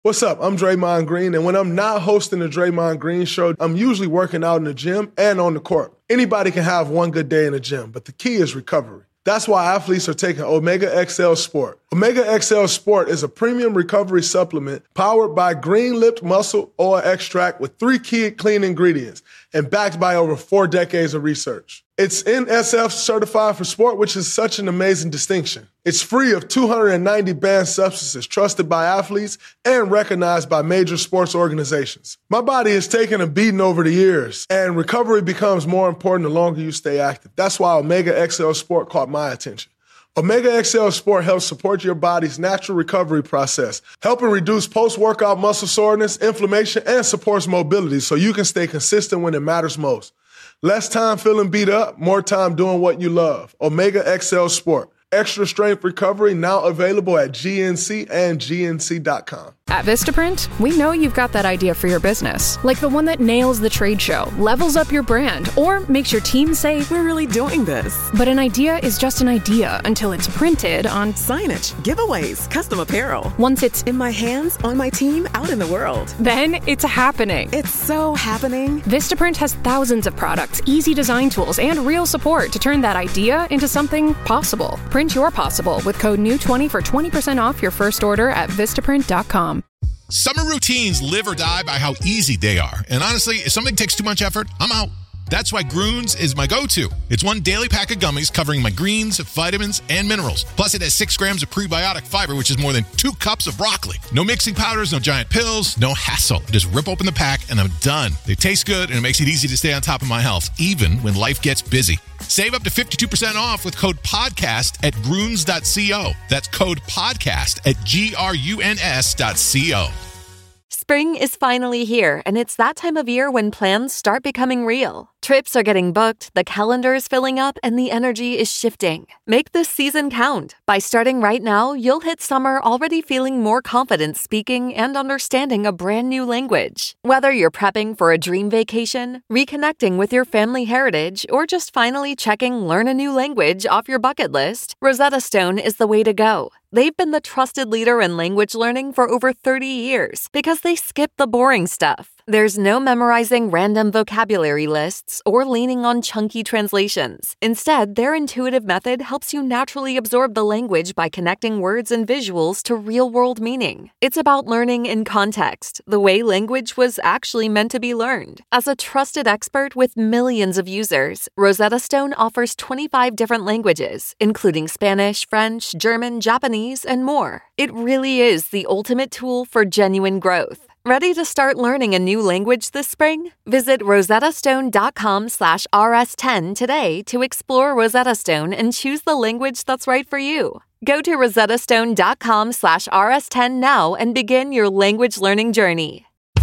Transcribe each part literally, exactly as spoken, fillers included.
What's up? I'm Draymond Green, and when I'm not hosting the Draymond Green Show, I'm usually working out in the gym and on the court. Anybody can have one good day in the gym, but the key is recovery. That's why athletes are taking Omega X L Sport. Omega X L Sport is a premium recovery supplement powered by Green-Lipped Muscle Oil Extract with three key clean ingredients and backed by over four decades of research. It's N S F certified for sport, which is such an amazing distinction. It's free of two hundred ninety banned substances trusted by athletes and recognized by major sports organizations. My body has taken a beating over the years, and recovery becomes more important the longer you stay active. That's why Omega X L Sport caught my attention. Omega X L Sport helps support your body's natural recovery process, helping reduce post-workout muscle soreness, inflammation, and supports mobility so you can stay consistent when it matters most. Less time feeling beat up, more time doing what you love. Omega X L Sport. Extra strength recovery now available at G N C and G N C dot com. At Vistaprint, we know you've got that idea for your business, like the one that nails the trade show, levels up your brand, or makes your team say, "We're really doing this." But an idea is just an idea until it's printed on signage, giveaways, custom apparel. Once it's in my hands, on my team, out in the world. Then it's happening. It's so happening. Vistaprint has thousands of products, easy design tools, and real support to turn that idea into something possible. Print your possible with code N E W twenty for twenty percent off your first order at Vistaprint dot com. Summer routines live or die by how easy they are. And honestly, if something takes too much effort, I'm out. That's why Groones is my go-to. It's one daily pack of gummies covering my greens, vitamins, and minerals. Plus, it has six grams of prebiotic fiber, which is more than two cups of broccoli. No mixing powders, no giant pills, no hassle. Just rip open the pack, and I'm done. They taste good, and it makes it easy to stay on top of my health, even when life gets busy. Save up to fifty-two percent off with code PODCAST at groones dot co. That's code PODCAST at G R U N S dot co. Spring is finally here, and it's that time of year when plans start becoming real. Trips are getting booked, the calendar is filling up, and the energy is shifting. Make this season count. By starting right now, you'll hit summer already feeling more confident speaking and understanding a brand new language. Whether you're prepping for a dream vacation, reconnecting with your family heritage, or just finally checking learn a new language off your bucket list, Rosetta Stone is the way to go. They've been the trusted leader in language learning for over thirty years because they skip the boring stuff. There's no memorizing random vocabulary lists or leaning on chunky translations. Instead, their intuitive method helps you naturally absorb the language by connecting words and visuals to real-world meaning. It's about learning in context, the way language was actually meant to be learned. As a trusted expert with millions of users, Rosetta Stone offers twenty-five different languages, including Spanish, French, German, Japanese, and more. It really is the ultimate tool for genuine growth. Ready to start learning a new language this spring? Visit rosettastone.com slash rs10 today to explore Rosetta Stone and choose the language that's right for you. Go to rosettastone.com slash rs10 now and begin your language learning journey.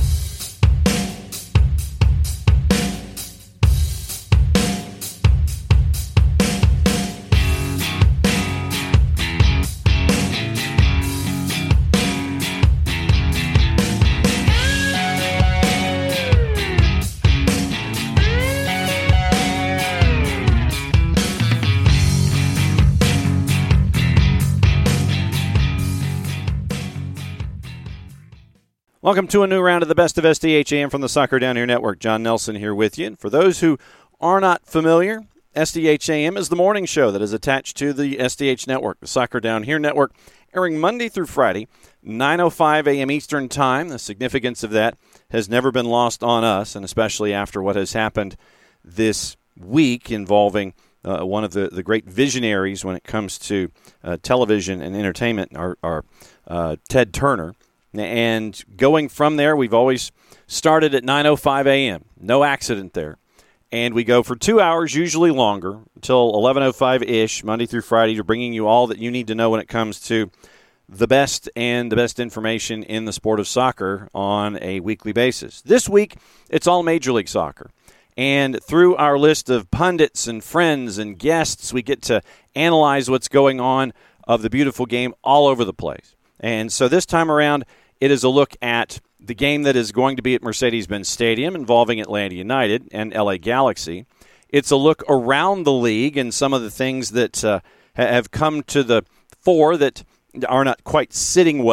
Welcome to a new round of the Best of S D H A M from the Soccer Down Here Network. John Nelson here with you. And for those who are not familiar, S D H A M is the morning show that is attached to the S D H Network, the Soccer Down Here Network, airing Monday through Friday, nine oh five a.m. Eastern Time. The significance of that has never been lost on us, and especially after what has happened this week involving uh, one of the, the great visionaries when it comes to uh, television and entertainment, our, our uh, Ted Turner. And going from there, we've always started at nine oh five a.m. No accident there. And we go for two hours, usually longer, until eleven oh five-ish, Monday through Friday, to bringing you all that you need to know when it comes to the best and the best information in the sport of soccer on a weekly basis. This week, it's all Major League Soccer. And through our list of pundits and friends and guests, we get to analyze what's going on of the beautiful game all over the place. And so this time around, it is a look at the game that is going to be at Mercedes-Benz Stadium involving Atlanta United and L A Galaxy. It's a look around the league and some of the things that uh, have come to the fore that are not quite sitting well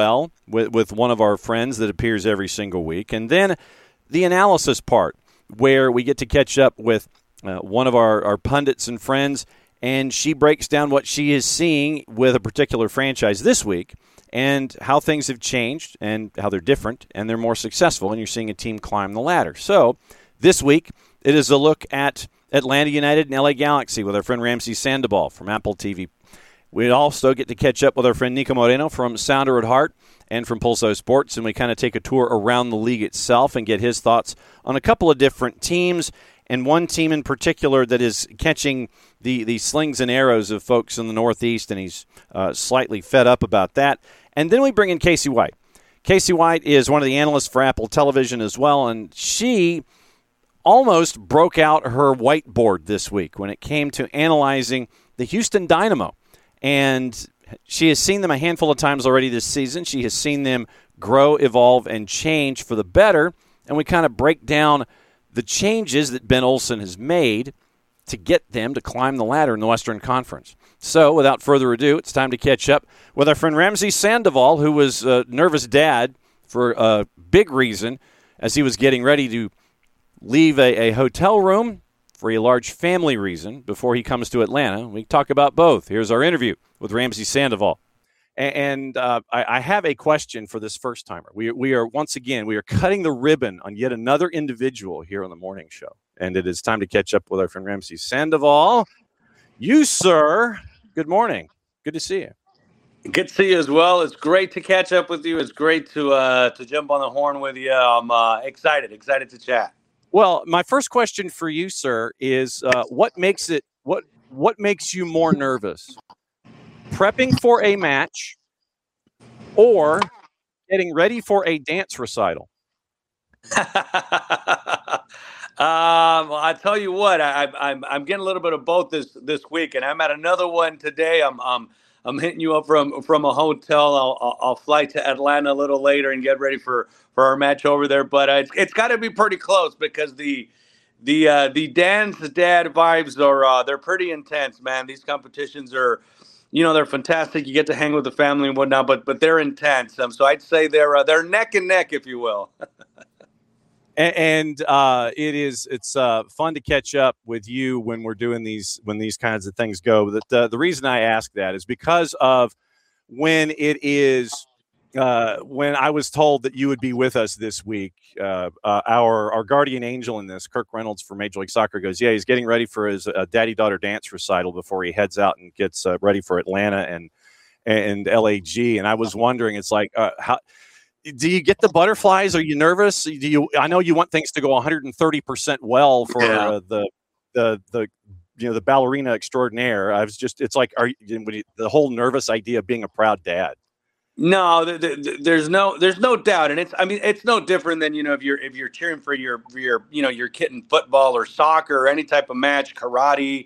with, with one of our friends that appears every single week. And then the analysis part, where we get to catch up with uh, one of our, our pundits and friends, and she breaks down what she is seeing with a particular franchise this week and how things have changed and how they're different and they're more successful, and you're seeing a team climb the ladder. So this week, it is a look at Atlanta United and L A Galaxy with our friend Ramsey Sandoval from Apple T V. We also get to catch up with our friend Nico Moreno from Sounder at Heart and from Pulso Sports, and we kind of take a tour around the league itself and get his thoughts on a couple of different teams, and one team in particular that is catching the, the slings and arrows of folks in the Northeast, and he's uh, slightly fed up about that. And then we bring in Casey White. Casey White is one of the analysts for Apple Television as well, and she almost broke out her whiteboard this week when it came to analyzing the Houston Dynamo. And she has seen them a handful of times already this season. She has seen them grow, evolve, and change for the better. And we kind of break down the changes that Ben Olsen has made to get them to climb the ladder in the Western Conference. So, without further ado, it's time to catch up with our friend Ramsey Sandoval, who was a nervous dad for a big reason as he was getting ready to leave a, a hotel room for a large family reason before he comes to Atlanta. We talk about both. Here's our interview with Ramsey Sandoval. And, and uh, I, I have a question for this first timer. We, we are, once again, we are cutting the ribbon on yet another individual here on the morning show. And it is time to catch up with our friend Ramsey Sandoval. You, sir, good morning. Good to see you. Good to see you as well. It's great to catch up with you. It's great to uh, to jump on the horn with you. I'm uh, excited, excited to chat. Well, my first question for you, sir, is uh, what makes it what what makes you more nervous? Prepping for a match or getting ready for a dance recital? um, I tell you what, I, I'm I'm getting a little bit of both this this week, and I'm at another one today. I'm I'm I'm hitting you up from from a hotel. I'll I'll, I'll fly to Atlanta a little later and get ready for. for our match over there, but uh, it's, it's got to be pretty close because the the uh, the Dan's dad vibes are uh, they're pretty intense, man. These competitions are, you know, they're fantastic. You get to hang with the family and whatnot, but but they're intense. Um, so I'd say they're uh, they're neck and neck, if you will. and and uh, it is it's uh, fun to catch up with you when we're doing these when these kinds of things go. But the the reason I ask that is because of when it is. Uh, when I was told that you would be with us this week, uh, uh, our our guardian angel in this, Kirk Reynolds from Major League Soccer, goes, yeah, he's getting ready for his uh, daddy-daughter dance recital before he heads out and gets uh, ready for Atlanta and and L A G. And I was wondering, it's like, uh, how do you get the butterflies? Are you nervous? Do you? I know you want things to go one hundred thirty percent well for yeah. uh, the the the. You know, the ballerina extraordinaire. I was just, it's like, are you, the whole nervous idea of being a proud dad. No, th- th- there's no, there's no doubt, and it's, I mean, it's no different than, you know, if you're if you're cheering for your for your you know your kid in football or soccer or any type of match, karate.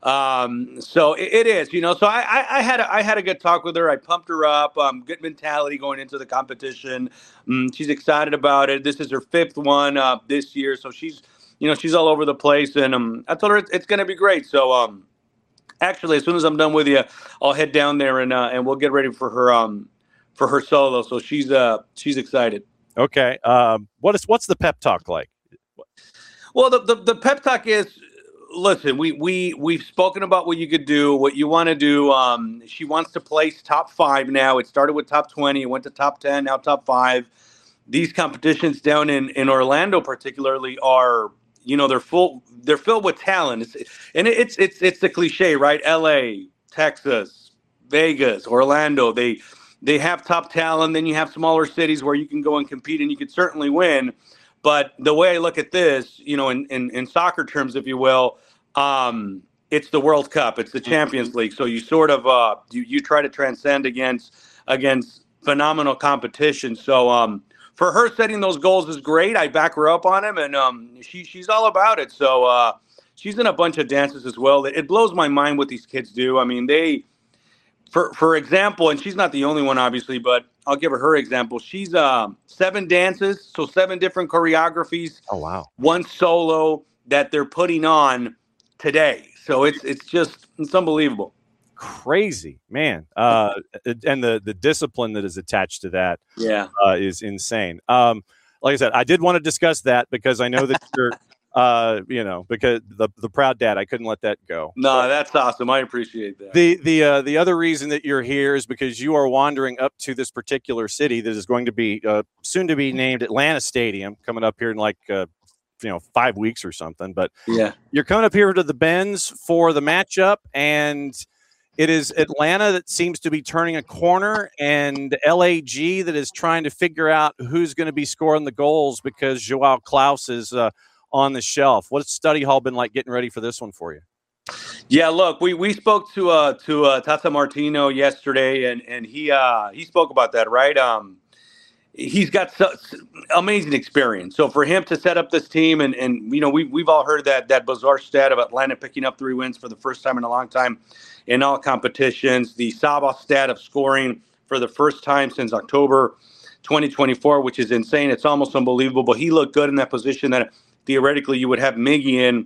Um, so it, it is, you know. So I, I, I had a, I had a good talk with her. I pumped her up. Um, good mentality going into the competition. Um, she's excited about it. This is her fifth one uh, this year, so she's, you know, she's all over the place, and um, I told her it's, it's going to be great. So um, actually, as soon as I'm done with you, I'll head down there and uh, and we'll get ready for her um. for her solo. So she's uh she's excited. Okay. Um, what is what's the pep talk like? Well, the, the, the pep talk is, listen, we we we've spoken about what you could do, what you want to do. Um, she wants to place top five now. It started with top twenty, it went to top ten, now top five. These competitions down in, in Orlando particularly are, you know, they're full they're filled with talent. It's, and it's it's it's the cliche, right? L A, Texas, Vegas, Orlando, they They have top talent. Then you have smaller cities where you can go and compete and you could certainly win. But the way I look at this, you know, in, in, in soccer terms, if you will, um, it's the World Cup. It's the Champions League. So you sort of uh, you, you try to transcend against against phenomenal competition. So um, for her, setting those goals is great. I back her up on him, and um, she she's all about it. So uh, she's in a bunch of dances as well. It, it blows my mind what these kids do. I mean, they. For for example, and she's not the only one, obviously, but I'll give her her example. She's uh, seven dances, so seven different choreographies. Oh, wow. One solo that they're putting on today. So it's it's just, it's unbelievable. crazy, man. Uh, and the the discipline that is attached to that, yeah, uh, is insane. Um, like I said, I did want to discuss that because I know that you're, uh, you know, because the the proud dad, I couldn't let that go. No, but that's awesome. I appreciate that. The the uh, the other reason that you're here is because you are wandering up to this particular city that is going to be uh, soon to be named Atlanta Stadium, coming up here in like uh, you know five weeks or something. But yeah, you're coming up here to the Benz for the matchup, and it is Atlanta that seems to be turning a corner, and L A G that is trying to figure out who's going to be scoring the goals because Joao Klaus is uh, on the shelf. What's study hall been like getting ready for this one for you? Yeah, look, we, we spoke to uh, to uh, Tata Martino yesterday, and and he uh, he spoke about that, right? Um, he's got so, amazing experience. So for him to set up this team, and and you know we we've all heard that that bizarre stat of Atlanta picking up three wins for the first time in a long time in all competitions. The Saba stat of scoring for the first time since October twenty twenty-four, which is insane. It's almost unbelievable. But he looked good in that position that theoretically you would have Miggy in.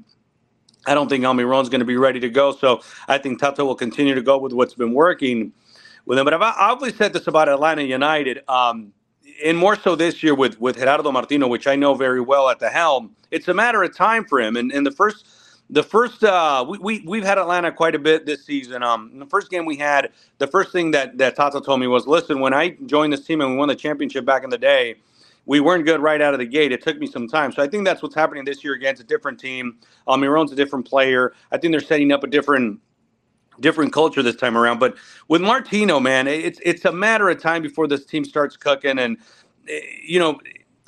I don't think Almiron's going to be ready to go. So I think Tata will continue to go with what's been working with him. But I've, I've always said this about Atlanta United, um, and more so this year with, with Gerardo Martino, which I know very well at the helm. It's a matter of time for him. And, and the first, the first, uh, we, we, we've had Atlanta quite a bit this season. Um, in the first game we had, the first thing that, that Tata told me was, listen, when I joined this team and we won the championship back in the day, we weren't good right out of the gate. It took me some time. So I think that's what's happening this year against a different team. Almiron's a different player. I think they're setting up a different different culture this time around. But with Martino, man, it's it's a matter of time before this team starts cooking. And, you know,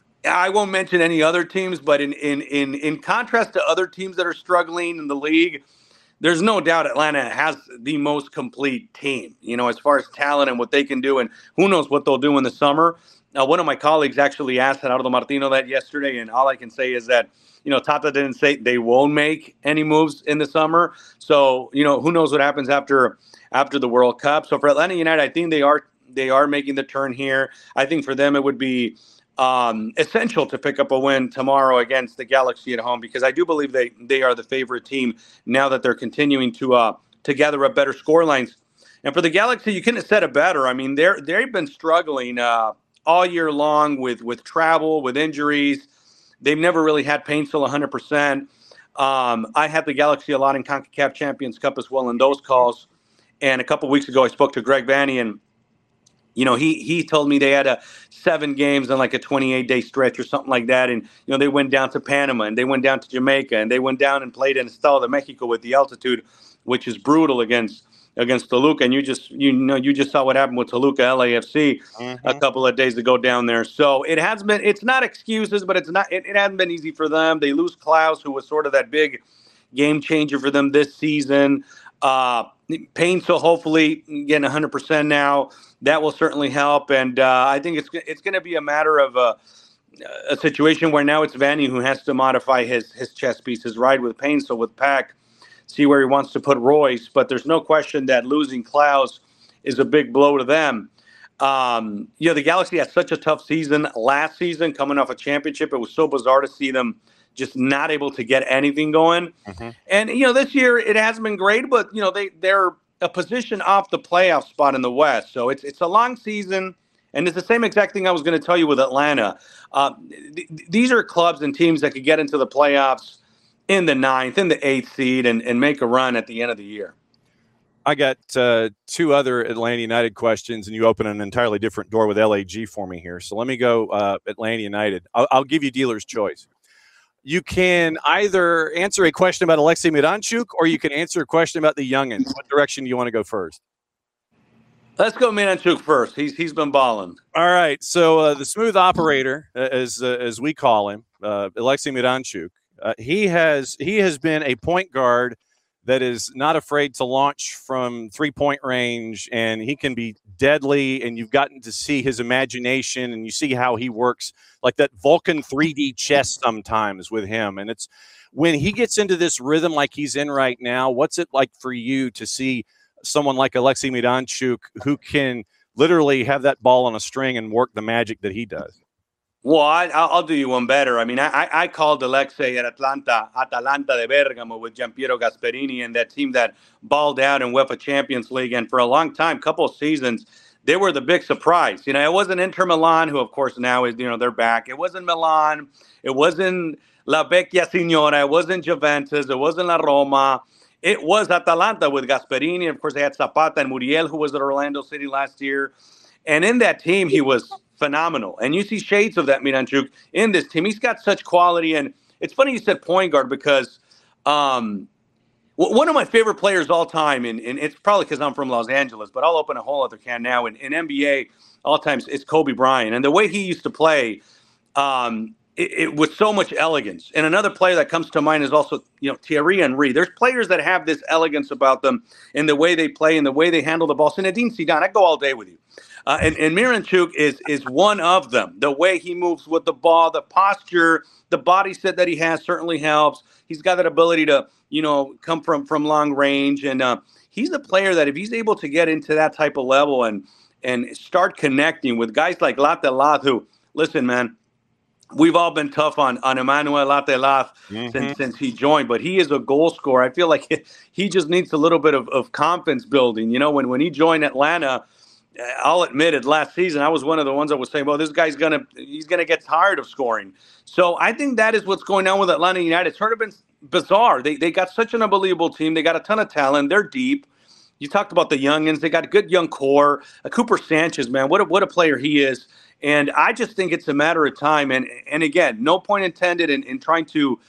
I won't mention any other teams, but in in in, in contrast to other teams that are struggling in the league, there's no doubt Atlanta has the most complete team, you know, as far as talent and what they can do. And who knows what they'll do in the summer. Now, one of my colleagues actually asked Gerardo Martino that yesterday, and all I can say is that, you know, Tata didn't say they won't make any moves in the summer. So, you know, who knows what happens after after the World Cup. So for Atlanta United, I think they are they are making the turn here. I think for them it would be um, essential to pick up a win tomorrow against the Galaxy at home, because I do believe they they are the favorite team now that they're continuing to uh, to gather up better score lines. And for the Galaxy, you couldn't have said it better. I mean, they're they've been struggling Uh, all year long with, with travel, with injuries. They've never really had Paintsville one hundred percent. Um, I had the Galaxy a lot in CONCACAF Champions Cup as well in those calls. And a couple weeks ago, I spoke to Greg Vanny, and, you know, he he told me they had a seven games on like a twenty-eight day stretch or something like that. And, you know, they went down to Panama, and they went down to Jamaica, and they went down and played in Estado de Mexico with the altitude, which is brutal against against Toluca. And you just, you know, you just saw what happened with Toluca L A F C mm-hmm. a couple of days ago down there. So it has been, it's not excuses, but it's not, it, it hasn't been easy for them. They lose Klaus, who was sort of that big game changer for them this season. Uh, Paintsville hopefully getting one hundred percent now. That will certainly help. And uh, I think it's it's going to be a matter of a, a situation where now it's Vanny who has to modify his, his chess pieces, right, with Paintsville, with Pack, see where he wants to put Royce. But there's no question that losing Klaus is a big blow to them. Um, you know, the Galaxy had such a tough season last season, coming off a championship. It was so bizarre to see them just not able to get anything going. Mm-hmm. And, you know, this year it hasn't been great, but, you know, they, they're a position off the playoff spot in the West. So it's it's a long season. And it's the same exact thing I was going to tell you with Atlanta. Uh, th- these are clubs and teams that could get into the playoffs in the ninth, in the eighth seed, and, and make a run at the end of the year. I got uh, two other Atlanta United questions, and you open an entirely different door with L A G for me here. So let me go uh, Atlanta United. I'll, I'll give you dealer's choice. You can either answer a question about Alexei Miranchuk, or you can answer a question about the youngins. What direction do you want to go first? Let's go Miranchuk first. He's he's been balling. All right. So uh, the smooth operator, uh, as uh, as we call him, uh, Alexei Miranchuk. Uh, he has he has been a point guard that is not afraid to launch from three-point range, and he can be deadly, and you've gotten to see his imagination, and you see how he works, like that Vulcan three D chess sometimes with him. And it's when he gets into this rhythm like he's in right now, what's it like for you to see someone like Alexei Miranchuk who can literally have that ball on a string and work the magic that he does? Well, I, I'll I'll do you one better. I mean, I, I called Alexei at Atlanta, Atalanta de Bergamo with Giampiero Gasperini and that team that balled out in UEFA Champions League. And for a long time, couple of seasons, they were the big surprise. You know, it wasn't Inter Milan, who of course now is, you know, they're back. It wasn't Milan. It wasn't La Vecchia Signora. It wasn't Juventus. It wasn't La Roma. It was Atalanta with Gasperini. Of course, they had Zapata and Muriel, who was at Orlando City last year. And in that team, he was phenomenal. And you see shades of that Miranchuk in this team. He's got such quality. And it's funny you said point guard because um, w- one of my favorite players all time, and, and it's probably because I'm from Los Angeles, but I'll open a whole other can now. In, in N B A, all times, it's Kobe Bryant. And the way he used to play, um, it, it with so much elegance. And another player that comes to mind is also, you know, Thierry Henry. There's players that have this elegance about them in the way they play and the way they handle the ball. Zinedine Zidane, I go all day with you. Uh, and, and Miranchuk is is one of them. The way he moves with the ball, the posture, the body set that he has certainly helps. He's got that ability to, you know, come from, from long range. And uh, he's the player that if he's able to get into that type of level and and start connecting with guys like Latelaz, who, listen, man, we've all been tough on, on Emmanuel Latelaz mm-hmm. since since he joined, but he is a goal scorer. I feel like he, he just needs a little bit of, of confidence building. You know, when, when he joined Atlanta, I'll admit it, last season, I was one of the ones that was saying, well, this guy's going to he's gonna get tired of scoring. So I think that is what's going on with Atlanta United. It's sort of been bizarre. They they got such an unbelievable team. They got a ton of talent. They're deep. You talked about the youngins. They got a good young core. Uh, Cooper Sanchez, man, what a, what a player he is. And I just think it's a matter of time. And, and again, no point intended in, in trying to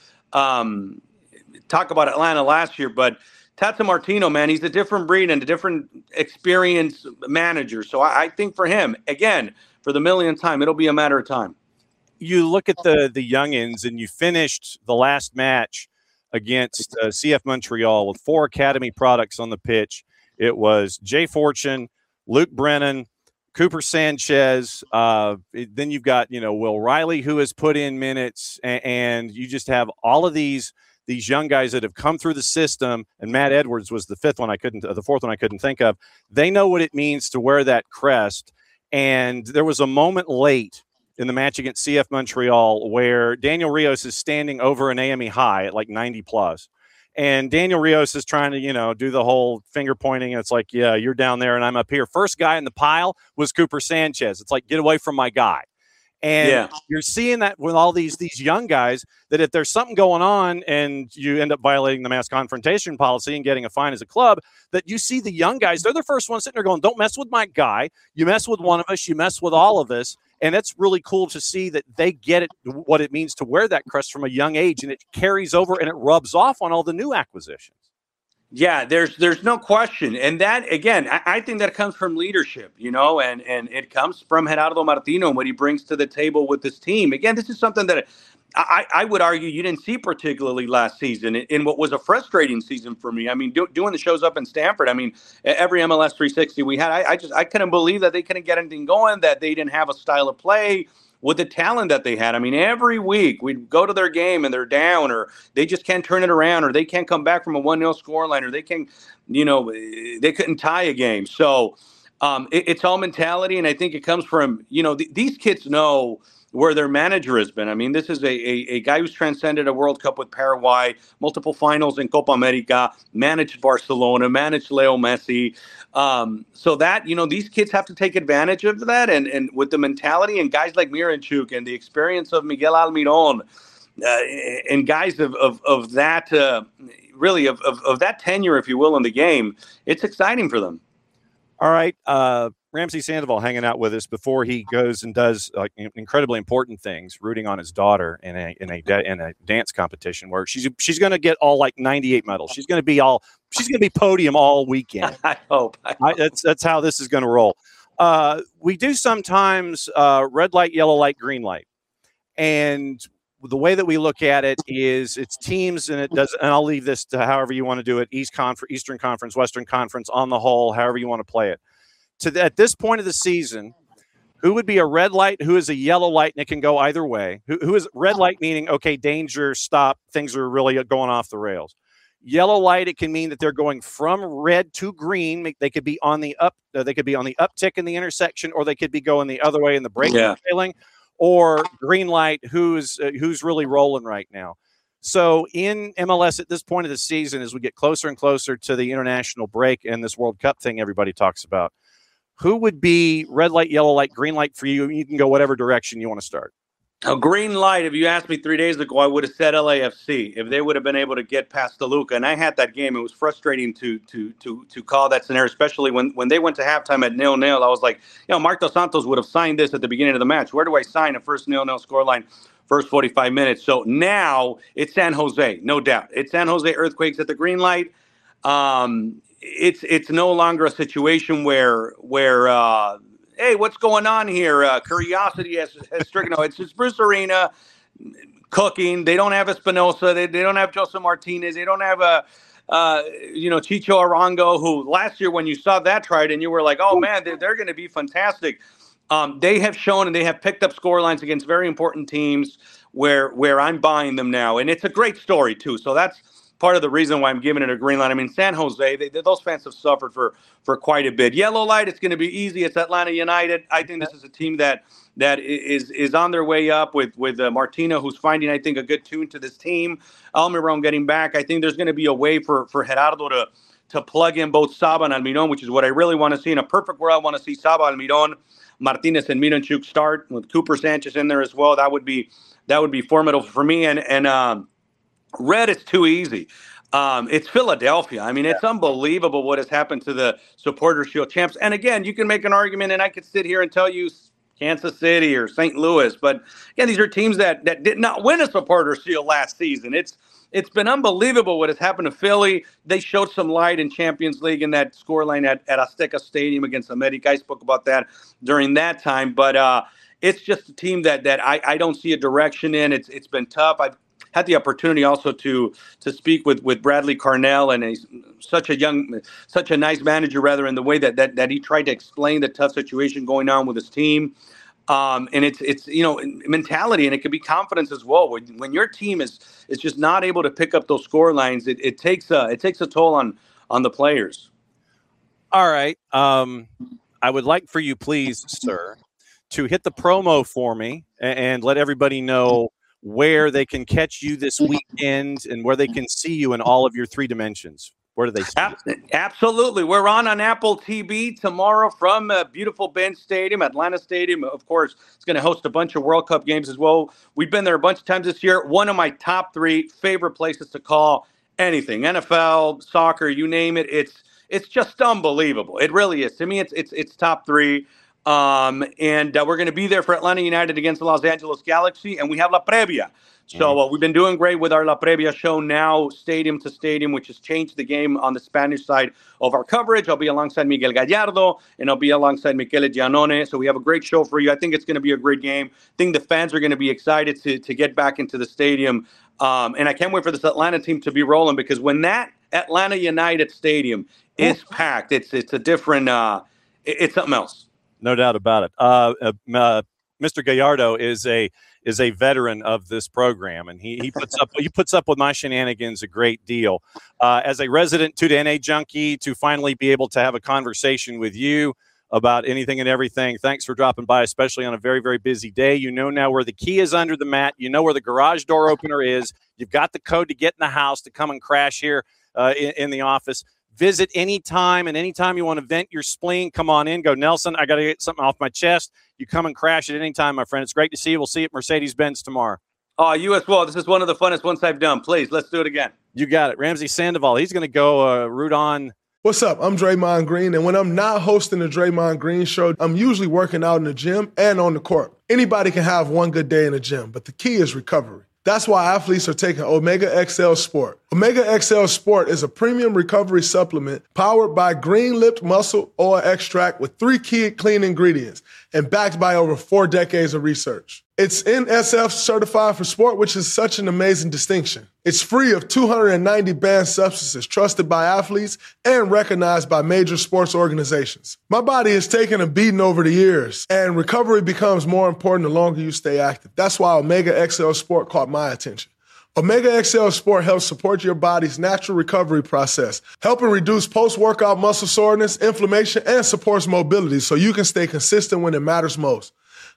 um, talk about Atlanta last year, but Tata Martino, man, he's a different breed and a different experience manager. So I, I think for him, again, for the millionth time, it'll be a matter of time. You look at the the youngins, and you finished the last match against uh, C F Montreal with four academy products on the pitch. It was Jay Fortune, Luke Brennan, Cooper Sanchez. Uh, it, then you've got, you know, Will Riley, who has put in minutes, and, and you just have all of these these young guys that have come through the system, and Matt Edwards was the fifth one I couldn't, uh, the fourth one I couldn't think of. They know what it means to wear that crest. And there was a moment late in the match against C F Montreal where Daniel Rios is standing over an A M E high at like ninety plus. And Daniel Rios is trying to, you know, do the whole finger pointing. It's like, yeah, you're down there and I'm up here. First guy in the pile was Cooper Sanchez. It's like, get away from my guy. And yeah. You're seeing that with all these these young guys, that if there's something going on and you end up violating the mass confrontation policy and getting a fine as a club, that you see the young guys, they're the first ones sitting there going, don't mess with my guy. You mess with one of us, you mess with all of us. And it's really cool to see that they get it, what it means to wear that crest from a young age, and it carries over and it rubs off on all the new acquisitions. Yeah, there's there's no question. And that, again, I, I think that comes from leadership, you know, and, and it comes from Gerardo Martino and what he brings to the table with this team. Again, this is something that I, I would argue you didn't see particularly last season in, in what was a frustrating season for me. I mean, do, doing the shows up in Stanford, I mean, every M L S three sixty we had, I, I just I couldn't believe that they couldn't get anything going, that they didn't have a style of play with the talent that they had. I mean, every week we'd go to their game and they're down, or they just can't turn it around, or they can't come back from a one nil scoreline, or they can, you know, they couldn't tie a game. So um, it, it's all mentality, and I think it comes from, you know, th- these kids know where their manager has been. I mean, this is a, a, a guy who's transcended a World Cup with Paraguay, multiple finals in Copa America, managed Barcelona, managed Leo Messi. Um, so that, you know, these kids have to take advantage of that. And, and with the mentality and guys like Miranchuk and the experience of Miguel Almiron uh, and guys of, of, of that, uh, really of, of, of that tenure, if you will, in the game, it's exciting for them. All right. Uh, Ramsey Sandoval hanging out with us before he goes and does uh, incredibly important things, rooting on his daughter in a in a in a dance competition where she's she's going to get all like ninety-eight medals. She's going to be all she's going to be podium all weekend. I hope. I hope. I, that's that's how this is going to roll. Uh, we do sometimes uh, red light, yellow light, green light, and the way that we look at it is it's teams, and it does. And I'll leave this to however you want to do it: East Conference, Eastern Conference, Western Conference, on the whole, however you want to play it. To the, at this point of the season, who would be a red light, who is a yellow light, and it can go either way. Who, who is red light, meaning, okay, danger, stop, things are really going off the rails. Yellow light, it can mean that they're going from red to green. They could be on the up, uh, they could be on the uptick in the intersection, or they could be going the other way in the break yeah. failing, or green light, who's uh, who's really rolling right now. So in M L S at this point of the season, as we get closer and closer to the international break and this World Cup thing everybody talks about, who would be red light, yellow light, green light for you? You can go whatever direction you want to start. A green light, if you asked me three days ago, I would have said L A F C if they would have been able to get past Toluca. And I had that game. It was frustrating to to to to call that scenario, especially when, when they went to halftime at nil-nil. I was like, you know, Marc Dos Santos would have signed this at the beginning of the match. Where do I sign a first nil-nil scoreline, first forty-five minutes? So now it's San Jose, no doubt. It's San Jose Earthquakes at the green light. Um, it's it's no longer a situation where where uh, hey, what's going on here? Uh, curiosity has, has stricken. No, it's just Bruce Arena cooking. They don't have Espinosa. They, they don't have Josef Martinez. They don't have a, uh, you know, Chicho Arango, who last year when you saw that tried and you were like, oh, man, they're, they're going to be fantastic. Um, they have shown and they have picked up score lines against very important teams where where I'm buying them now. And it's a great story, too. So that's part of the reason why I'm giving it a green light. I mean, San Jose, they, they, those fans have suffered for for quite a bit. Yellow light, it's going to be easy. It's Atlanta United. I think this is a team that that is is on their way up with with uh, Martino, who's finding, I think, a good tune to this team. Almiron getting back. I think there's going to be a way for for Gerardo to to plug in both Saba and Almiron, which is what I really want to see. In a perfect world, I want to see Saba, Almiron, Martinez, and Miranchuk start with Cooper Sanchez in there as well. That would be that would be formidable for me. And and um, red is too easy. Um, it's Philadelphia. I mean, it's unbelievable what has happened to the Supporters Shield champs. And again, you can make an argument, and I could sit here and tell you Kansas City or Saint Louis, but again, these are teams that that did not win a Supporters Shield last season. It's it's been unbelievable what has happened to Philly. They showed some light in Champions League in that scoreline at, at Azteca Stadium against America. I spoke about that during that time, but uh, it's just a team that that I, I don't see a direction in. It's it's been tough. I've had the opportunity also to to speak with, with Bradley Carnell, and he's such a young, such a nice manager, rather, in the way that that, that he tried to explain the tough situation going on with his team. Um, and it's it's you know mentality, and it could be confidence as well. When, when your team is is just not able to pick up those score lines, it, it takes a it takes a toll on on the players. All right, um, I would like for you, please, sir, to hit the promo for me and, and let everybody know where they can catch you this weekend and where they can see you in all of your three dimensions. Where do they see you? Absolutely. We're on on Apple T V tomorrow from uh, beautiful Bench Stadium. Atlanta Stadium, of course, is going to host a bunch of World Cup games as well. We've been there a bunch of times this year. One of my top three favorite places to call anything, N F L, soccer, you name it. It's it's just unbelievable. It really is. To me, it's it's it's top three. Um, and uh, we're going to be there for Atlanta United against the Los Angeles Galaxy, and we have La Previa. So uh, we've been doing great with our La Previa show now, stadium to stadium, which has changed the game on the Spanish side of our coverage. I'll be alongside Miguel Gallardo, and I'll be alongside Michele Giannone. So we have a great show for you. I think it's going to be a great game. I think the fans are going to be excited to, to get back into the stadium. Um, and I can't wait for this Atlanta team to be rolling, because when that Atlanta United stadium is packed, it's it's a different uh, – it's something else. No doubt about it. Uh, uh, Mister Gallardo is a is a veteran of this program, and he he puts up he puts up with my shenanigans a great deal. Uh, as a resident two to N A junkie, to finally be able to have a conversation with you about anything and everything. Thanks for dropping by, especially on a very, very busy day. You know now where the key is under the mat. You know where the garage door opener is. You've got the code to get in the house to come and crash here uh, in, in the office. Visit anytime, and anytime you want to vent your spleen, come on in. Go, Nelson, I got to get something off my chest. You come and crash at any time, my friend. It's great to see you. We'll see you at Mercedes-Benz tomorrow. Oh, you as well. This is one of the funnest ones I've done. Please, let's do it again. You got it. Ramsey Sandoval, he's going to go uh, root on. What's up? I'm Draymond Green, and when I'm not hosting the Draymond Green Show, I'm usually working out in the gym and on the court. Anybody can have one good day in the gym, but the key is recovery. That's why athletes are taking Omega X L Sport. Omega X L Sport is a premium recovery supplement powered by green-lipped muscle oil extract with three key clean ingredients and backed by over four decades of research. It's N S F certified for sport, which is such an amazing distinction. It's free of two hundred ninety banned substances trusted by athletes and recognized by major sports organizations. My body has taken a beating over the years, and recovery becomes more important the longer you stay active. That's why Omega X L Sport caught my attention. Omega X L Sport helps support your body's natural recovery process, helping reduce post-workout muscle soreness, inflammation, and supports mobility so you can stay consistent when it matters most.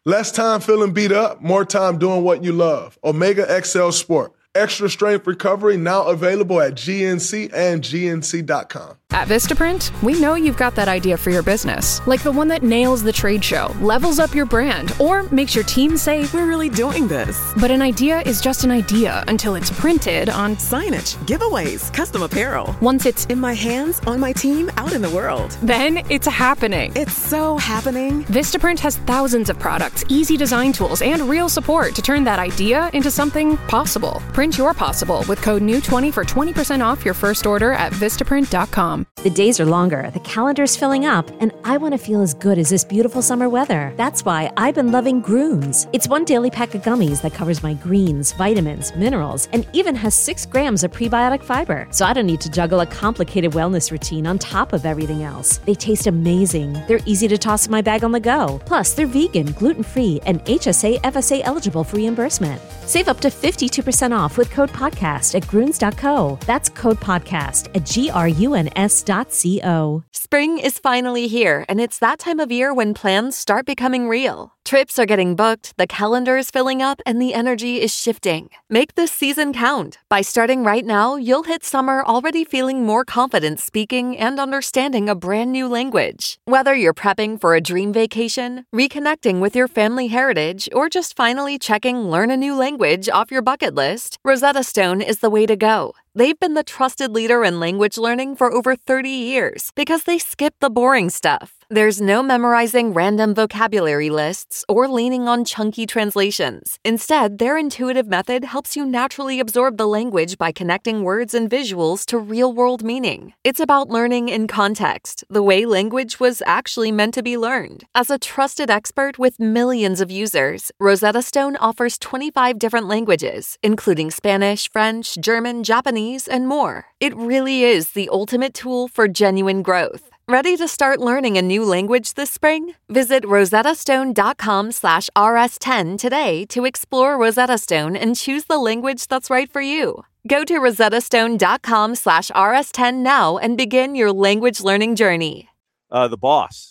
Less time feeling beat up, more time doing what you love. Omega X L Sport. Extra strength recovery now available at G N C and G N C dot com. At Vistaprint, we know you've got that idea for your business, like the one that nails the trade show, levels up your brand, or makes your team say, We're really doing this. but an idea is just an idea until it's printed on. Signage, giveaways, custom apparel. Once it's In my hands, on my team, out in the world. then it's happening. It's so happening. Vistaprint has thousands of products, easy design tools, and real support to turn that idea into something possible. Print your possible with code new twenty for twenty percent off your first order at vistaprint dot com. The days are longer, the calendar's filling up, and I want to feel as good as this beautiful summer weather. That's why I've been loving Grooms. It's one daily pack of gummies that covers my greens, vitamins, minerals, and even has six grams of prebiotic fiber. So I don't need to juggle a complicated wellness routine on top of everything else. They taste amazing. They're easy to toss in my bag on the go. Plus, they're vegan, gluten-free, and H S A F S A eligible for reimbursement. Save up to fifty-two percent off with code podcast at grunes dot co. That's code podcast at G R U N S dot C O. Spring is finally here, and it's that time of year when plans start becoming real. Trips are getting booked, the calendar is filling up, and the energy is shifting. Make this season count. By starting right now, you'll hit summer already feeling more confident speaking and understanding a brand new language. Whether you're prepping for a dream vacation, reconnecting with your family heritage, or just finally checking learn a new language off your bucket list, Rosetta Stone is the way to go. They've been the trusted leader in language learning for over thirty years because they skip the boring stuff. There's no memorizing random vocabulary lists or leaning on chunky translations. Instead, their intuitive method helps you naturally absorb the language by connecting words and visuals to real-world meaning. It's about learning in context, the way language was actually meant to be learned. As a trusted expert with millions of users, Rosetta Stone offers twenty-five different languages, including Spanish, French, German, Japanese, and more. It really is the ultimate tool for genuine growth. Ready to start learning a new language this spring? Visit rosettastone.com slash rs10 today to explore Rosetta Stone and choose the language that's right for you. Go to rosettastone.com slash rs10 now and begin your language learning journey. Uh, the boss.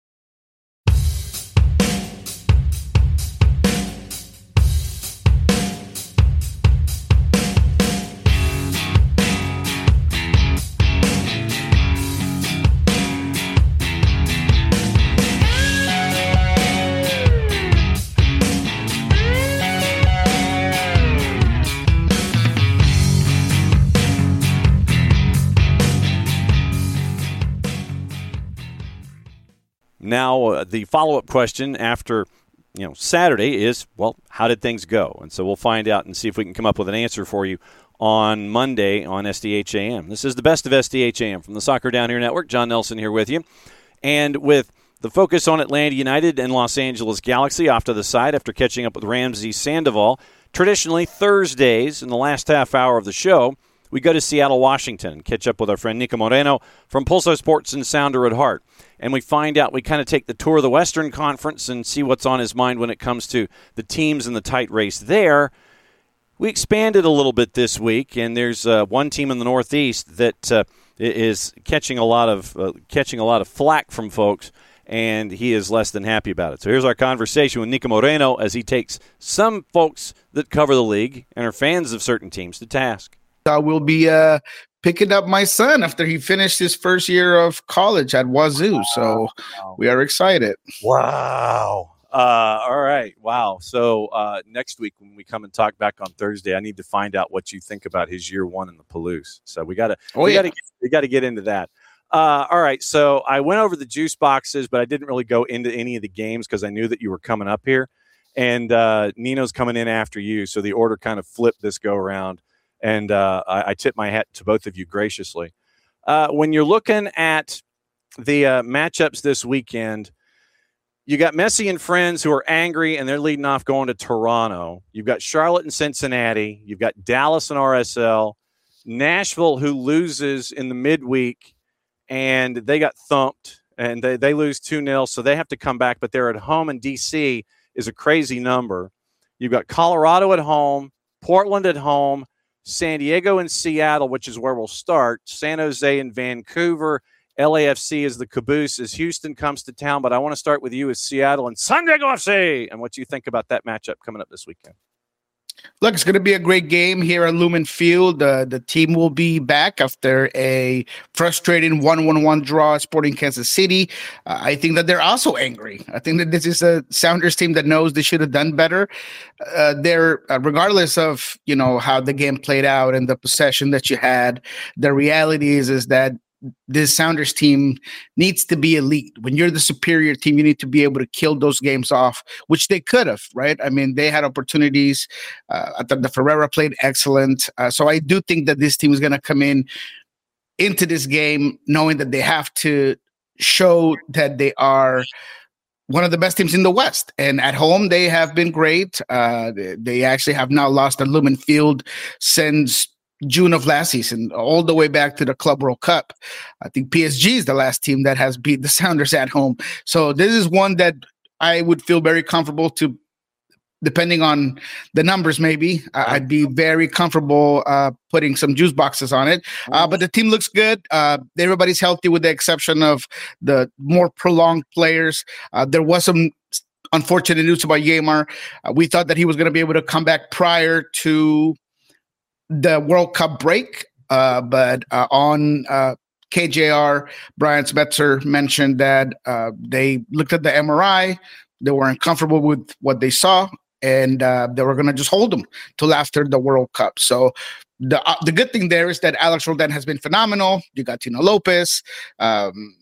Now, uh, the follow-up question after, you know, Saturday is, well, how did things go? And so we'll find out and see if we can come up with an answer for you on Monday on S D H A M. This is the best of S D H A M from the Soccer Down Here Network. John Nelson here with you. And with the focus on Atlanta United and Los Angeles Galaxy off to the side after catching up with Ramsey Sandoval, traditionally Thursdays in the last half hour of the show, we go to Seattle, Washington, and catch up with our friend Nico Moreno from Pulso Sports and Sounder at Heart. And we find out, we kind of take the tour of the Western Conference and see what's on his mind when it comes to the teams in the tight race there. We expanded a little bit this week, and there's uh, one team in the Northeast that uh, is catching a lot of uh, catching a lot of flack from folks, and he is less than happy about it. So here's our conversation with Nico Moreno as he takes some folks that cover the league and are fans of certain teams to task. I will be uh, picking up my son after he finished his first year of college at Wazoo. Wow. So we are excited. Wow. Uh, all right. Wow. So uh, next week when we come and talk back on Thursday, I need to find out what you think about his year one in the Palouse. So we got to oh, we yeah. got to we got to get into that. Uh, all right. So I went over the juice boxes, but I didn't really go into any of the games because I knew that you were coming up here, and uh, Nino's coming in after you. So the order kind of flipped this go around. And uh, I, I tip my hat to both of you graciously. Uh, when you're looking at the uh, matchups this weekend, you got Messi and friends who are angry, and they're leading off going to Toronto. You've got Charlotte and Cincinnati. You've got Dallas and R S L. Nashville, who loses in the midweek, and they got thumped, and they, they lose two nil, so they have to come back, but they're at home, and D C is a crazy number. You've got Colorado at home, Portland at home, San Diego and Seattle, which is where we'll start, San Jose and Vancouver, L A F C is the caboose as Houston comes to town. But I want to start with you as Seattle and San Diego F C and what you think about that matchup coming up this weekend. Look, it's going to be a great game here at Lumen Field. Uh, the team will be back after a frustrating one one one draw at Sporting Kansas City. Uh, I think that they're also angry. I think that this is a Sounders team that knows they should have done better. Uh, they're, uh, regardless of, you know, how the game played out and the possession that you had, the reality is, is that this Sounders team needs to be elite. When you're the superior team, you need to be able to kill those games off, which they could have, right? I mean, they had opportunities. Uh, I thought the Ferreira played excellent. Uh, so I do think that this team is going to come in into this game knowing that they have to show that they are one of the best teams in the West. And at home, they have been great. Uh, they actually have now lost at Lumen Field since June of last season, all the way back to the Club World Cup. I think P S G is the last team that has beat the Sounders at home. So this is one that I would feel very comfortable to, depending on the numbers, maybe, uh, I'd be very comfortable uh, putting some juice boxes on it. Uh, but the team looks good. Uh, everybody's healthy with the exception of the more prolonged players. Uh, there was some unfortunate news about Yeimar. Uh, we thought that he was going to be able to come back prior to the World Cup break, uh, but uh, on uh, K J R, Brian Smetzer mentioned that uh, they looked at the M R I, they weren't comfortable with what they saw, and uh, they were going to just hold them till after the World Cup. So the uh, the good thing there is that Alex Roldan has been phenomenal. You got Tino Lopez, um,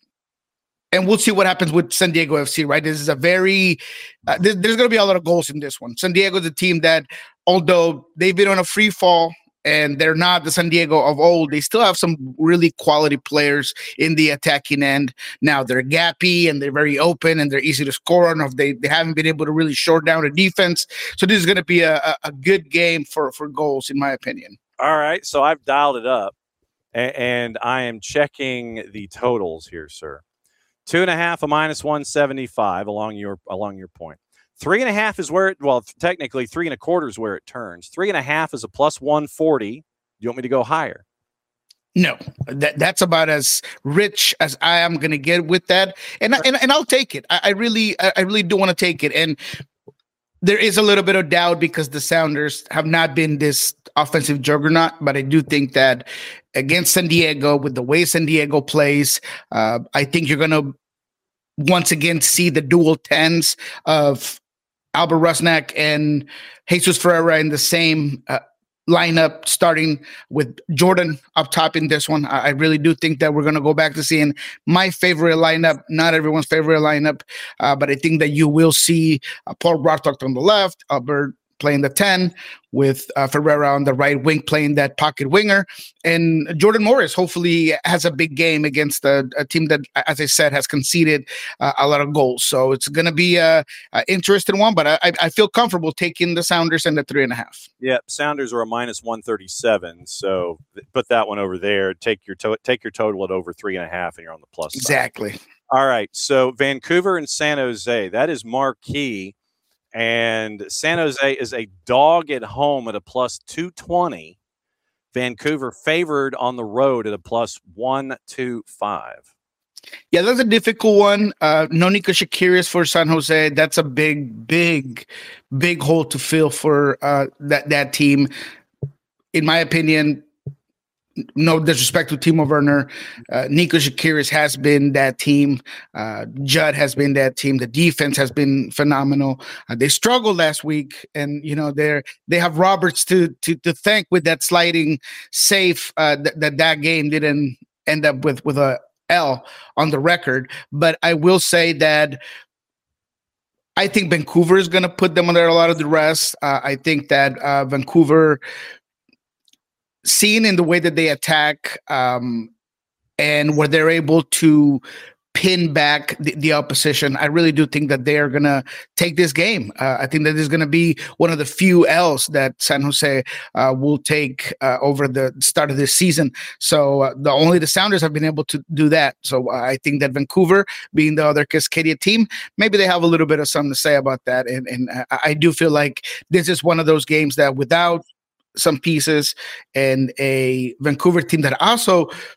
and we'll see what happens with San Diego F C, right? This is a very uh, – there's, there's going to be a lot of goals in this one. San Diego is a team that, although they've been on a free fall, and they're not the San Diego of old, they still have some really quality players in the attacking end. Now they're gappy and they're very open and they're easy to score on. If they, they haven't been able to really short down a defense. So this is going to be a, a, a good game for, for goals, in my opinion. All right. So I've dialed it up and, and I am checking the totals here, sir. Two and a half, a minus one seventy-five along your, along your point. Three and a half is where it, well, technically three and a quarter is where it turns. Three and a half is a plus one forty. Do you want me to go higher? No, that that's about as rich as I am going to get with that. And, I, and, and I'll take it. I, I really, I really do want to take it. And there is a little bit of doubt because the Sounders have not been this offensive juggernaut, but I do think that against San Diego, with the way San Diego plays, uh, I think you're going to once again see the dual tens of Albert Rusnak and Jesus Ferreira in the same uh, lineup, starting with Jordan up top in this one. I, I really do think that we're going to go back to seeing my favorite lineup, not everyone's favorite lineup, uh, but I think that you will see uh, Paul Bartok on the left, Albert playing the ten, with uh, Ferreira on the right wing playing that pocket winger. And Jordan Morris hopefully has a big game against a, a team that, as I said, has conceded uh, a lot of goals. So it's going to be a, a interesting one, but I, I feel comfortable taking the Sounders and the three and a half. Yeah, Sounders are a minus one thirty-seven. So put that one over there. Take your to- take your total at over three and a half, and you're on the plus side. Exactly. All right. So Vancouver and San Jose, that is marquee. And San Jose is a dog at home at a plus two twenty. Vancouver favored on the road at a plus one twenty-five. Yeah, that's a difficult one. Uh, no Nico Shakirias for San Jose. That's a big, big, big hole to fill for uh, that, that team. In my opinion, no disrespect to Timo Werner, uh, Nico Shakirias has been that team. Uh, Judd has been that team. The defense has been phenomenal. Uh, they struggled last week, and you know they're they have Roberts to to to thank with that sliding save uh, th- that that game didn't end up with with a L on the record. But I will say that I think Vancouver is going to put them under a lot of duress. Uh, I think that uh, Vancouver, seen in the way that they attack um, and where they're able to pin back the, the opposition, I really do think that they are going to take this game. Uh, I think that is going to be one of the few L's that San Jose uh, will take uh, over the start of this season. So uh, the only the Sounders have been able to do that. So uh, I think that Vancouver, being the other Cascadia team, maybe they have a little bit of something to say about that. And, and I, I do feel like this is one of those games that without some pieces and a Vancouver team that also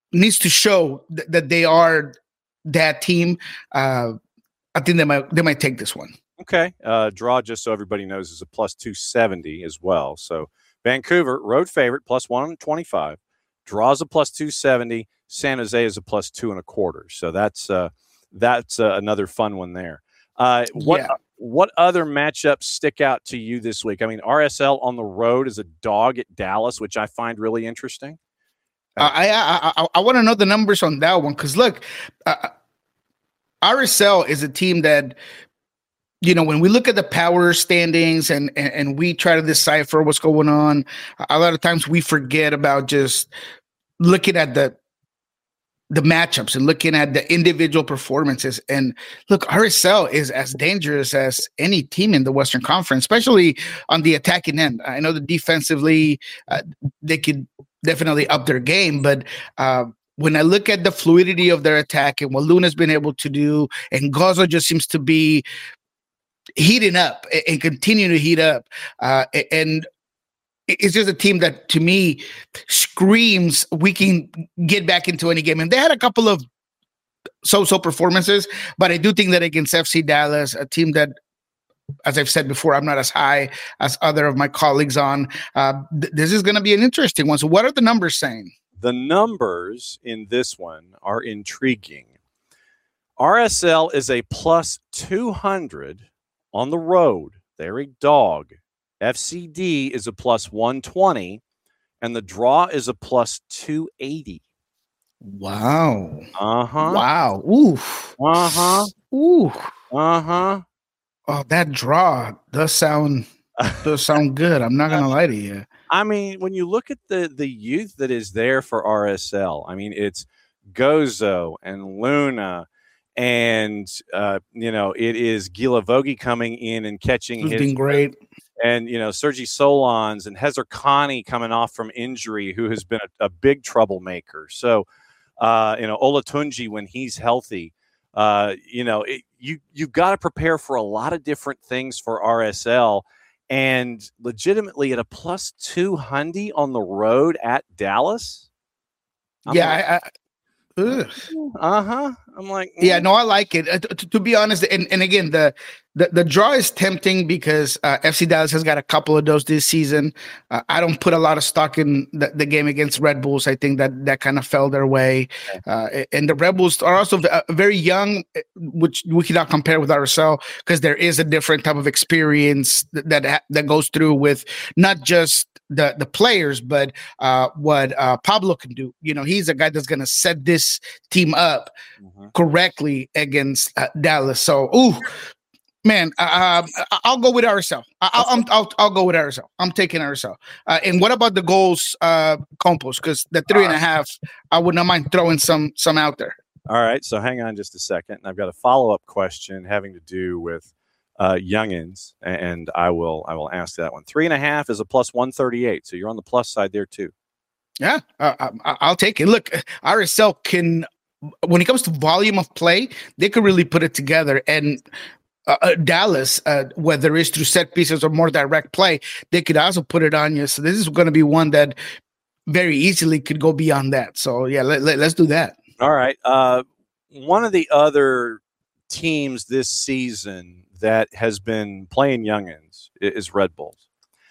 needs to show th- that they are that team. Uh, I think they might they might take this one. Okay. Uh, draw, just so everybody knows, is a plus two seventy as well. So Vancouver, road favorite, plus one twenty-five. Draws a plus two seventy. San Jose is a plus two and a quarter. So that's uh, that's uh, another fun one there. Uh, what Yeah. what other matchups stick out to you this week? I mean, R S L on the road is a dog at Dallas, which I find really interesting. Uh, I I I, I want to know the numbers on that one because look, uh, R S L is a team that, you know, when we look at the power standings and, and and we try to decipher what's going on, a lot of times we forget about just looking at the the matchups and looking at the individual performances. And look, R S L is as dangerous as any team in the Western Conference, especially on the attacking end. I know that defensively uh, they could definitely up their game, but uh, when I look at the fluidity of their attack and what Luna's been able to do, and Gozo just seems to be heating up and continue to heat up. Uh, and it's just a team that, to me, screams we can get back into any game. And they had a couple of so-so performances, but I do think that against F C Dallas, a team that, as I've said before, I'm not as high as other of my colleagues on, uh, th- this is going to be an interesting one. So what are the numbers saying? The numbers in this one are intriguing. R S L is a plus two hundred on the road. They're a dog. F C D is a plus one twenty, and the draw is a plus two eighty. Wow. Uh-huh. Wow. Oof. Uh-huh. Ooh. Uh-huh. Oh, that draw does sound does sound good. I'm not gonna lie to you. I mean, when you look at the the youth that is there for R S L, I mean, it's Gozo and Luna. And, uh, you know, it is Gilavogi coming in and catching He's his been great. And, you know, Sergi Solons and Hezer Khani coming off from injury, who has been a, a big troublemaker. So, uh, you know, Olatunji, when he's healthy, uh, you know, it, you, you've got to prepare for a lot of different things for R S L. And legitimately at a plus two hundred on the road at Dallas. I'm yeah, like, I, I Ugh. Uh-huh. I'm like, mm. yeah, no, I like it. Uh, to, to be honest, and, and again, the, the the draw is tempting because uh, F C Dallas has got a couple of those this season. Uh, I don't put a lot of stock in the, the game against Red Bulls. I think that that kind of fell their way. Uh, and the Red Bulls are also very young, which we cannot compare with R S L because there is a different type of experience that that, that goes through with not just the the players, but uh, what uh, Pablo can do. You know, he's a guy that's going to set this team up mm-hmm. correctly against uh, Dallas. So, ooh, man, uh, I'll go with R S L. I'll, I'll, I'll, I'll go with R S L. I'm taking R S L. Uh, and what about the goals, uh, Compos? Because the three and a half, I would not mind throwing some some out there. All right, so hang on just a second. I've got a follow-up question having to do with Uh, youngins, and I will I will ask that one. Three and a half is a plus one thirty-eight, so you're on the plus side there too. Yeah, uh, I, I'll take it. Look, R S L can, when it comes to volume of play, they could really put it together. And uh, uh, Dallas, uh, whether it's through set pieces or more direct play, they could also put it on you. So this is going to be one that very easily could go beyond that. So yeah, let, let, let's do that. All right. Uh, one of the other teams this season that has been playing youngins is Red Bulls.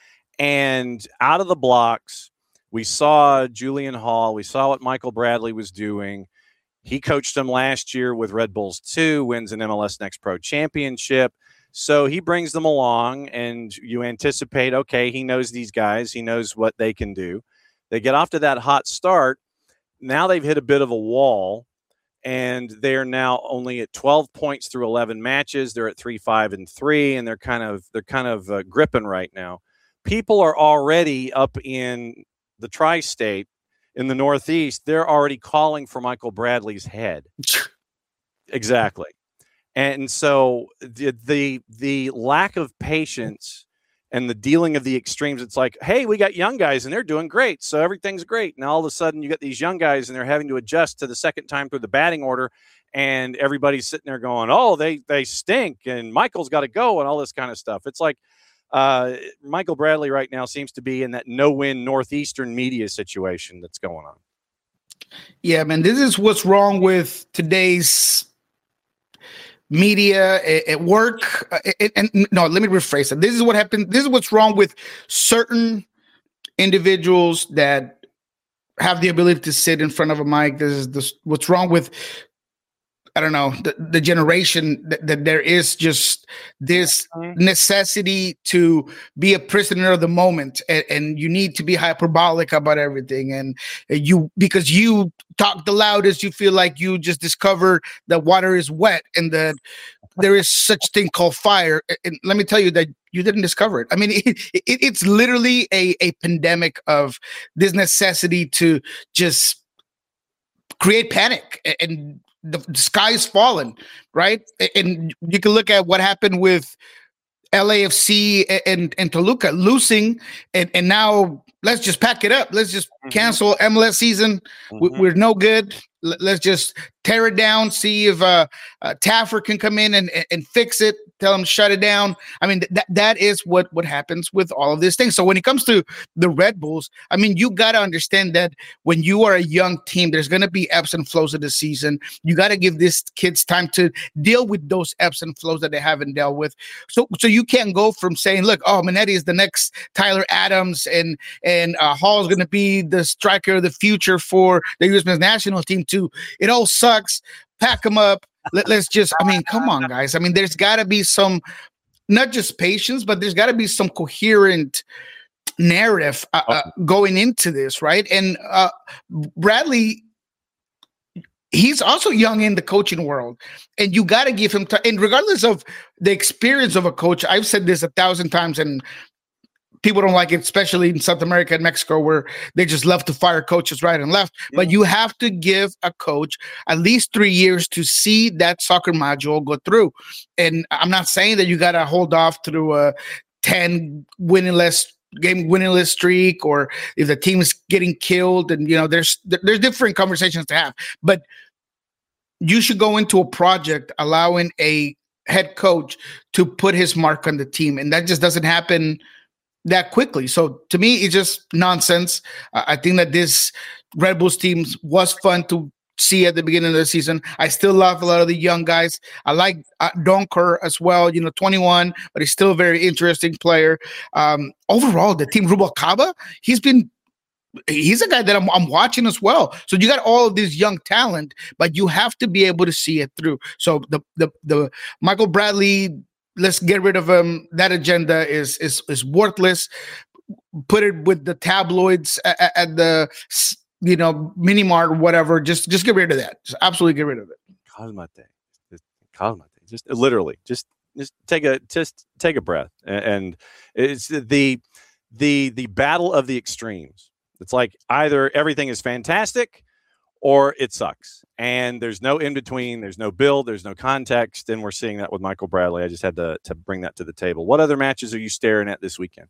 And out of the blocks, we saw Julian Hall. We saw what Michael Bradley was doing. He coached them last year with Red Bulls two, wins an M L S Next Pro championship. So he brings them along, and you anticipate, okay, he knows these guys. He knows what they can do. They get off to that hot start. Now they've hit a bit of a wall. And they're now only at twelve points through eleven matches. They're at three, five, and three, and they're kind of they're kind of uh, gripping right now. People are already up in the tri-state in the Northeast. They're already calling for Michael Bradley's head. Exactly, and so the the the lack of patience and the dealing of the extremes. It's like, hey, we got young guys and they're doing great, so everything's great. And all of a sudden you got these young guys and they're having to adjust to the second time through the batting order, and everybody's sitting there going, oh, they they stink, and Michael's got to go, and all this kind of stuff. It's like uh, Michael Bradley right now seems to be in that no-win Northeastern media situation that's going on. Yeah, man, this is what's wrong with today's media at work. And, and no, let me rephrase it. This is what happened. This is what's wrong with certain individuals that have the ability to sit in front of a mic. This is this, what's wrong with, I don't know, the, the generation that, that there is just this necessity to be a prisoner of the moment, and, and you need to be hyperbolic about everything. And you, because you talk the loudest, you feel like you just discovered that water is wet and that there is such thing called fire. And let me tell you that you didn't discover it. I mean, it, it, it's literally a, a pandemic of this necessity to just create panic, and the sky's fallen, right? And you can look at what happened with L A F C and, and Toluca losing, and, and now let's just pack it up. Let's just mm-hmm. cancel M L S season. Mm-hmm. We're no good. Let's just tear it down, see if uh, uh, Taffer can come in and, and fix it, tell him to shut it down. I mean, that that is what, what happens with all of these things. So when it comes to the Red Bulls, I mean, you got to understand that when you are a young team, there's going to be ebbs and flows of the season. You got to give these kids time to deal with those ebbs and flows that they haven't dealt with. So so you can't go from saying, look, oh, Minetti is the next Tyler Adams, and, and uh, Hall is going to be the striker of the future for the U S men's national team, to it all sucks, pack them up. Let, let's just, I mean, come on, guys. I mean, there's got to be some, not just patience, but there's got to be some coherent narrative uh, uh, going into this, right? And uh, Bradley, he's also young in the coaching world, and you got to give him time. And regardless of the experience of a coach, I've said this a thousand times, and people don't like it, especially in South America and Mexico, where they just love to fire coaches right and left. Yeah. But you have to give a coach at least three years to see that soccer module go through. And I'm not saying that you got to hold off through a ten winningless game winningless streak, or if the team is getting killed. And, you know, there's there's different conversations to have. But you should go into a project allowing a head coach to put his mark on the team. And that just doesn't happen that quickly. So to me, it's just nonsense. Uh, I think that this Red Bulls team was fun to see at the beginning of the season. I still love a lot of the young guys. I like uh, Donker as well, you know, twenty-one, but he's still a very interesting player. Um, overall, the team, Rubalcaba, he's been he's a guy that I'm, I'm watching as well. So you got all of this young talent, but you have to be able to see it through. So the the the Michael Bradley, let's get rid of him. That agenda is is is worthless. Put it with the tabloids at, at the, you know, mini mart or whatever. Just just get rid of that. Just absolutely get rid of it. Calmate. Just calmate. Just literally, just just take a just take a breath. And it's the the the battle of the extremes. It's like either everything is fantastic or it sucks. And there's no in between. There's no build. There's no context. And we're seeing that with Michael Bradley. I just had to, to bring that to the table. What other matches are you staring at this weekend?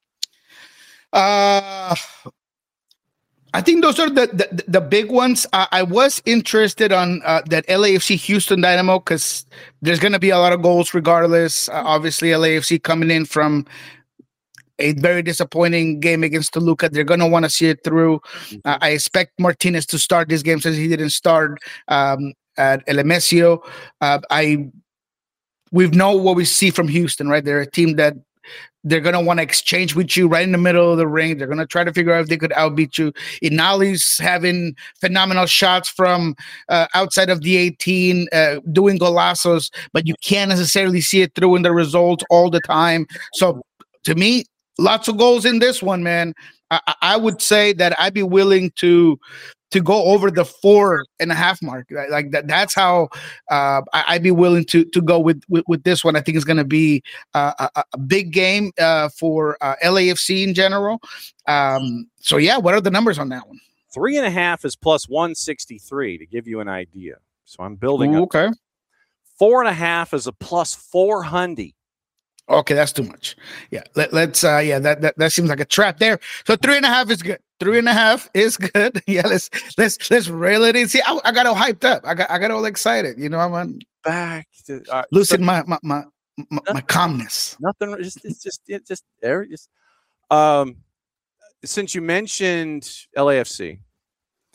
Uh, I think those are the the, the big ones. I, I was interested on uh, that L A F C Houston Dynamo, because there's going to be a lot of goals regardless. Uh, obviously, L A F C coming in from a very disappointing game against Toluca. They're going to want to see it through. Mm-hmm. Uh, I expect Martinez to start this game since he didn't start um, at El Emesio. Uh, I we know what we see from Houston, right? They're a team that they're going to want to exchange with you right in the middle of the ring. They're going to try to figure out if they could outbeat you. Inali's having phenomenal shots from uh, outside of the eighteen, uh, doing golazos, but you can't necessarily see it through in the results all the time. So to me, lots of goals in this one, man. I, I would say that I'd be willing to to go over the four and a half mark. Like that. That's how uh, I, I'd be willing to to go with with, with this one. I think it's going to be uh, a, a big game uh, for uh, L A F C in general. Um, so yeah, what are the numbers on that one? Three and a half is plus one sixty-three to give you an idea. So I'm building Ooh, up. Okay. Four and a half is a plus four hundred. Okay, that's too much. Yeah, let, let's. Uh, yeah, that, that that seems like a trap there. So three and a half is good. Three and a half is good. Yeah, let's let's let's rail it in. See, I, I got all hyped up. I got I got all excited. You know, I'm on back to uh, losing so, my, my my my my calmness. Nothing. Just it's just it just there. Just um, since you mentioned L A F C,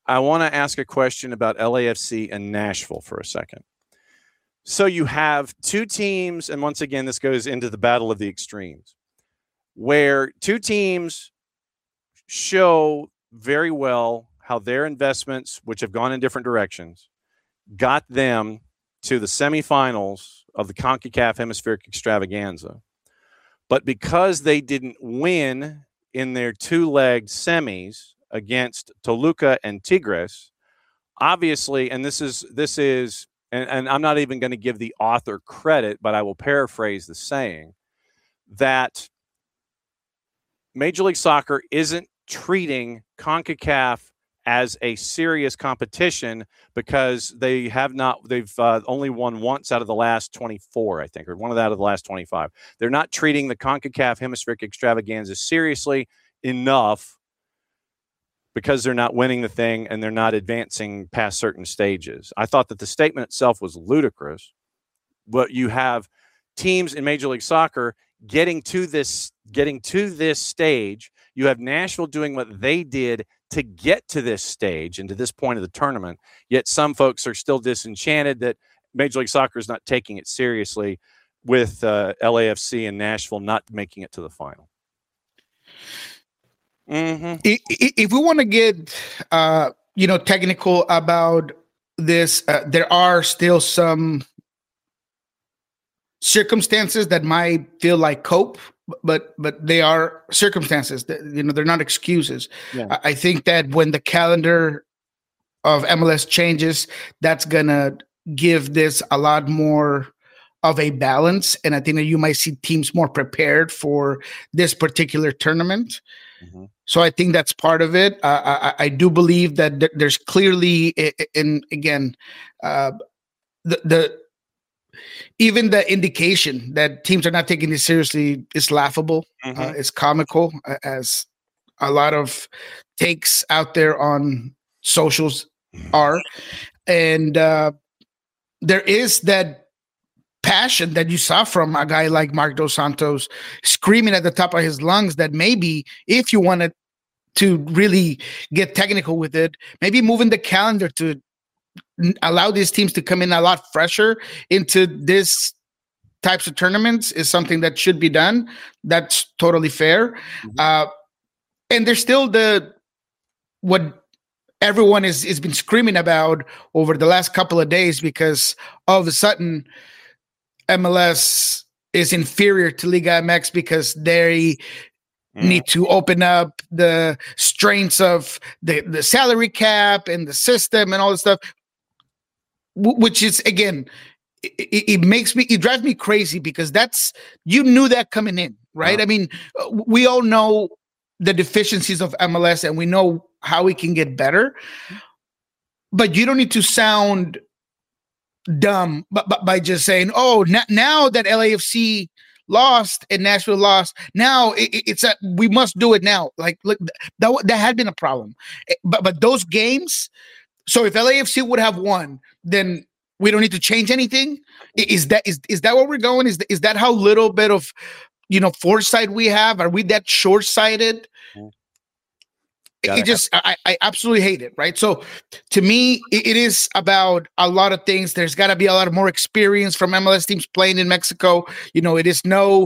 I want to ask a question about L A F C and Nashville for a second. So you have two teams, and once again, this goes into the battle of the extremes, where two teams show very well how their investments, which have gone in different directions, got them to the semifinals of the CONCACAF Hemispheric Extravaganza. But because they didn't win in their two-legged semis against Toluca and Tigres, obviously, and this is this is, and, and I'm not even going to give the author credit, but I will paraphrase the saying, that Major League Soccer isn't treating CONCACAF as a serious competition because they have not, they've uh, only won once out of the last twenty-four, I think, or one of that out of the last twenty-five. They're not treating the CONCACAF Hemispheric Extravaganza seriously enough because they're not winning the thing and they're not advancing past certain stages. I thought that the statement itself was ludicrous. But you have teams in Major League Soccer getting to this, getting to this stage. You have Nashville doing what they did to get to this stage and to this point of the tournament. Yet some folks are still disenchanted that Major League Soccer is not taking it seriously with uh, L A F C and Nashville not making it to the final. Mm-hmm. If we want to get, uh, you know, technical about this, uh, there are still some circumstances that might feel like cope, but but they are circumstances that, you know, they're not excuses. Yeah. I think that when the calendar of M L S changes, that's gonna give this a lot more of a balance, and I think that you might see teams more prepared for this particular tournament. Mm-hmm. So I think that's part of it. Uh, I, I do believe that th- there's clearly, and again, uh, the the even the indication that teams are not taking this seriously is laughable. Mm-hmm. Uh, it's comical, uh, as a lot of takes out there on socials are, and uh, there is that passion that you saw from a guy like Marc Dos Santos screaming at the top of his lungs that maybe if you wanted to really get technical with it, maybe moving the calendar to n- allow these teams to come in a lot fresher into this types of tournaments is something that should be done. That's totally fair. Mm-hmm. Uh, and there's still the, what everyone is, is been screaming about over the last couple of days, because all of a sudden M L S is inferior to Liga M X because they mm. need to open up the strengths of the, the salary cap and the system and all this stuff, w- which is, again, it, it makes me, it drives me crazy because that's, you knew that coming in, right? Wow. I mean, we all know the deficiencies of M L S and we know how we can get better, but you don't need to sound dumb but, but by just saying, oh, n- now that L A F C lost and Nashville lost, now it, it's a, we must do it now. Like, look, that that had been a problem, but but those games. So if L A F C would have won, then we don't need to change anything. Is that is is that where we're going? Is is that how little bit of, you know, foresight we have? Are we that short-sighted? Mm. It, it just, I, I absolutely hate it, right? So to me, it, it is about a lot of things. There's got to be a lot of more experience from M L S teams playing in Mexico. You know, it is no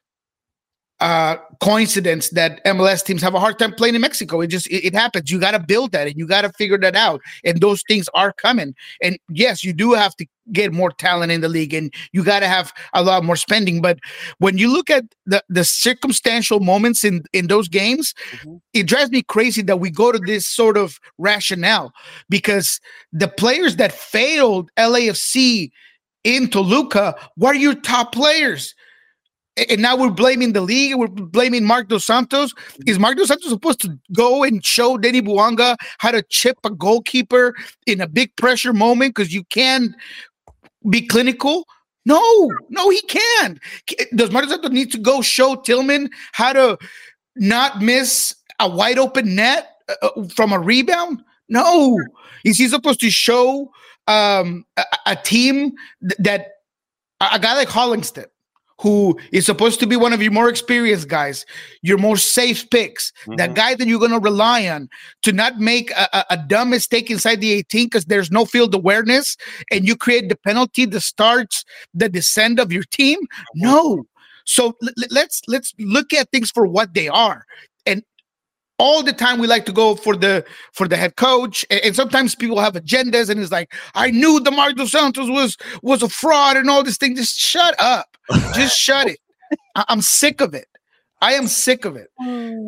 uh, coincidence that M L S teams have a hard time playing in Mexico. It just, it, it happens. You got to build that and you got to figure that out. And those things are coming. And yes, you do have to get more talent in the league and you got to have a lot more spending. But when you look at the, the circumstantial moments in, in those games, mm-hmm. it drives me crazy that we go to this sort of rationale, because the players that failed L A F C in Toluca were your top players. And now we're blaming the league. We're blaming Marc Dos Santos. Is Marc Dos Santos supposed to go and show Denny Bouanga how to chip a goalkeeper in a big pressure moment because you can be clinical? No, no, he can't. Does Marc Dos Santos need to go show Tillman how to not miss a wide open net uh, from a rebound? No. Is he supposed to show um, a, a team th- that a guy like Hollingston, who is supposed to be one of your more experienced guys, your more safe picks, mm-hmm. that guy that you're going to rely on to not make a, a, a dumb mistake inside the eighteen because there's no field awareness, and you create the penalty that starts the descent of your team? Mm-hmm. No. So l- let's let's look at things for what they are. And all the time we like to go for the for the head coach, and, and sometimes people have agendas, and it's like, I knew DeMar Dos Santos was was a fraud and all this thing. Just shut up. Just shut it. I, I'm sick of it. I am sick of it.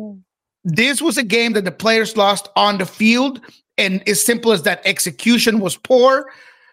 This was a game that the players lost on the field, and as simple as that, execution was poor.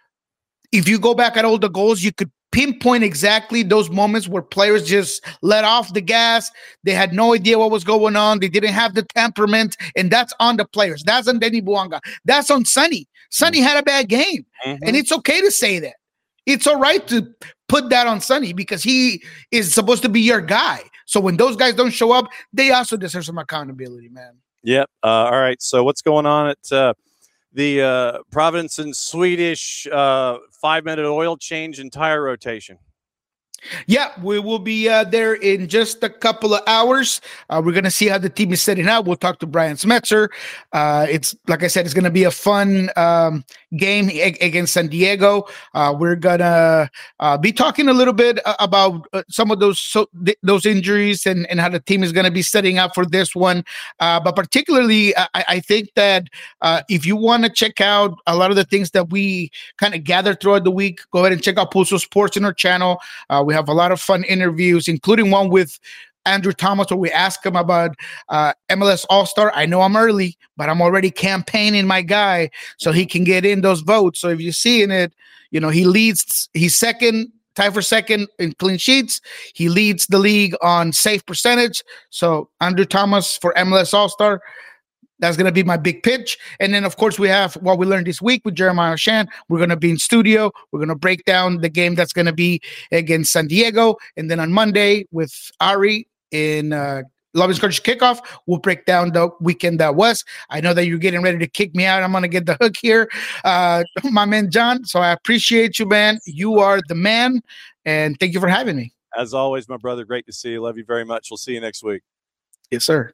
If you go back at all the goals, you could pinpoint exactly those moments where players just let off the gas. They had no idea what was going on. They didn't have the temperament, and that's on the players. That's on Denny Bouanga. That's on Sonny. Sonny had a bad game, mm-hmm. and it's okay to say that. It's all right to put that on Sonny because he is supposed to be your guy. So when those guys don't show up, they also deserve some accountability, man. Yep. Uh, all right. So what's going on at uh, the uh, Providence and Swedish uh, five-minute oil change and tire rotation? Yeah, we will be uh, there in just a couple of hours. Uh, we're going to see how the team is setting up. We'll talk to Brian Smetzer. Uh, it's like I said, it's going to be a fun um, game a- against San Diego. Uh, we're going to uh, be talking a little bit about uh, some of those so th- those injuries and, and how the team is going to be setting up for this one. Uh, but particularly, I, I think that uh, if you want to check out a lot of the things that we kind of gathered throughout the week, go ahead and check out Pulso Sports in our channel. Uh, we have a lot of fun interviews, including one with Andrew Thomas, where we ask him about uh, M L S All-Star. I know I'm early, but I'm already campaigning my guy so he can get in those votes. So if you're seeing it, you know, he leads, he's second, tied for second in clean sheets. He leads the league on save percentage. So Andrew Thomas for M L S All-Star. That's going to be my big pitch. And then, of course, we have what we learned this week with Jeremiah Oshan. We're going to be in studio. We're going to break down the game that's going to be against San Diego. And then on Monday with Ari in uh, Love is Coach Kickoff, we'll break down the weekend that was. I know that you're getting ready to kick me out. I'm going to get the hook here, uh, my man John. So I appreciate you, man. You are the man. And thank you for having me. As always, my brother, great to see you. Love you very much. We'll see you next week. Yes, sir.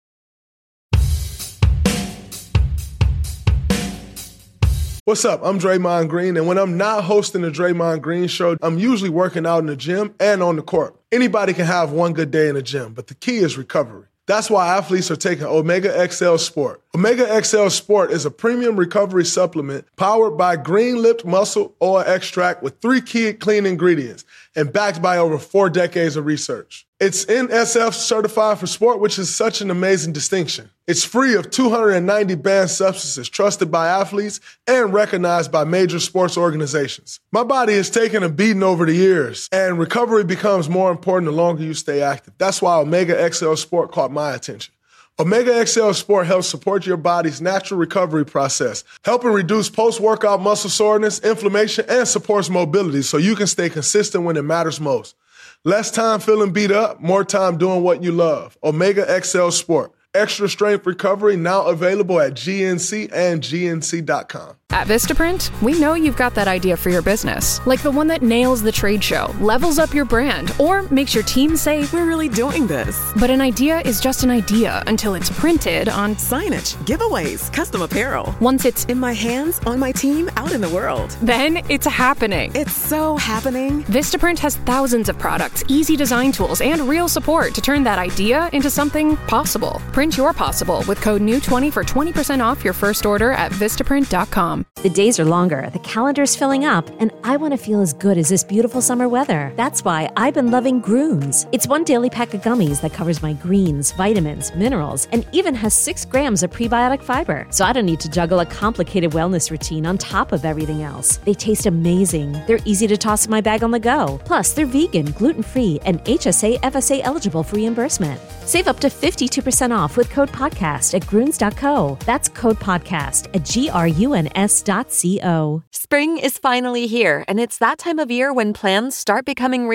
What's up? I'm Draymond Green, and when I'm not hosting the Draymond Green Show, I'm usually working out in the gym and on the court. Anybody can have one good day in the gym, but the key is recovery. That's why athletes are taking Omega X L Sport. Omega X L Sport is a premium recovery supplement powered by green-lipped muscle oil extract with three key clean ingredients and backed by over four decades of research. It's N S F certified for sport, which is such an amazing distinction. It's free of two hundred ninety banned substances trusted by athletes and recognized by major sports organizations. My body has taken a beating over the years, and recovery becomes more important the longer you stay active. That's why Omega X L Sport caught my attention. Omega X L Sport helps support your body's natural recovery process, helping reduce post-workout muscle soreness, inflammation, and supports mobility so you can stay consistent when it matters most. Less time feeling beat up, more time doing what you love. Omega X L Sport. Extra strength recovery now available at G N C and G N C dot com. At Vistaprint, we know you've got that idea for your business, like the one that nails the trade show, levels up your brand, or makes your team say, we're really doing this. But an idea is just an idea until it's printed on signage, giveaways, custom apparel. Once it's in my hands, on my team, out in the world. Then it's happening. It's so happening. Vistaprint has thousands of products, easy design tools, and real support to turn that idea into something possible. Print your possible with code N E W twenty for twenty percent off your first order at Vistaprint dot com. The days are longer, the calendar's filling up, and I want to feel as good as this beautiful summer weather. That's why I've been loving Grooms. It's one daily pack of gummies that covers my greens, vitamins, minerals, and even has six grams of prebiotic fiber. So I don't need to juggle a complicated wellness routine on top of everything else. They taste amazing. They're easy to toss in my bag on the go. Plus, they're vegan, gluten-free, and H S A F S A eligible for reimbursement. Save up to fifty-two percent off with code podcast at gruns dot co. That's code podcast at G R U N S dot C O. Spring is finally here, and it's that time of year when plans start becoming real.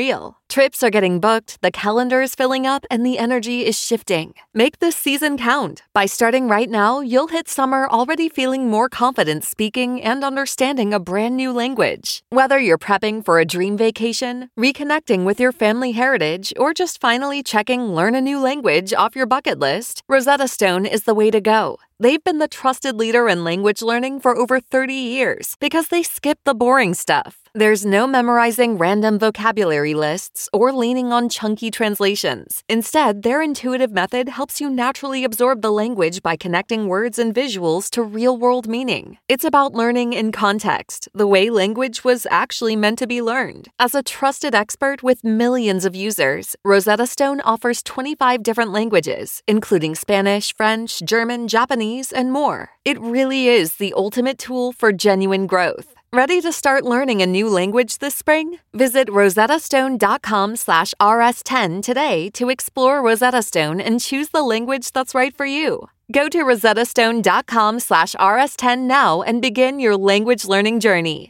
Trips are getting booked, the calendar is filling up, and the energy is shifting. Make this season count. By starting right now, you'll hit summer already feeling more confident speaking and understanding a brand new language. Whether you're prepping for a dream vacation, reconnecting with your family heritage, or just finally checking learn a new language off your bucket list, Rosetta Stone is the way to go. They've been the trusted leader in language learning for over thirty years because they skip the boring stuff. There's no memorizing random vocabulary lists or leaning on chunky translations. Instead, their intuitive method helps you naturally absorb the language by connecting words and visuals to real-world meaning. It's about learning in context, the way language was actually meant to be learned. As a trusted expert with millions of users, Rosetta Stone offers twenty-five different languages, including Spanish, French, German, Japanese, and more. It really is the ultimate tool for genuine growth. Ready to start learning a new language this spring? Visit rosettastone.com slash rs10 today to explore Rosetta Stone and choose the language that's right for you. Go to rosettastone.com slash rs10 now and begin your language learning journey.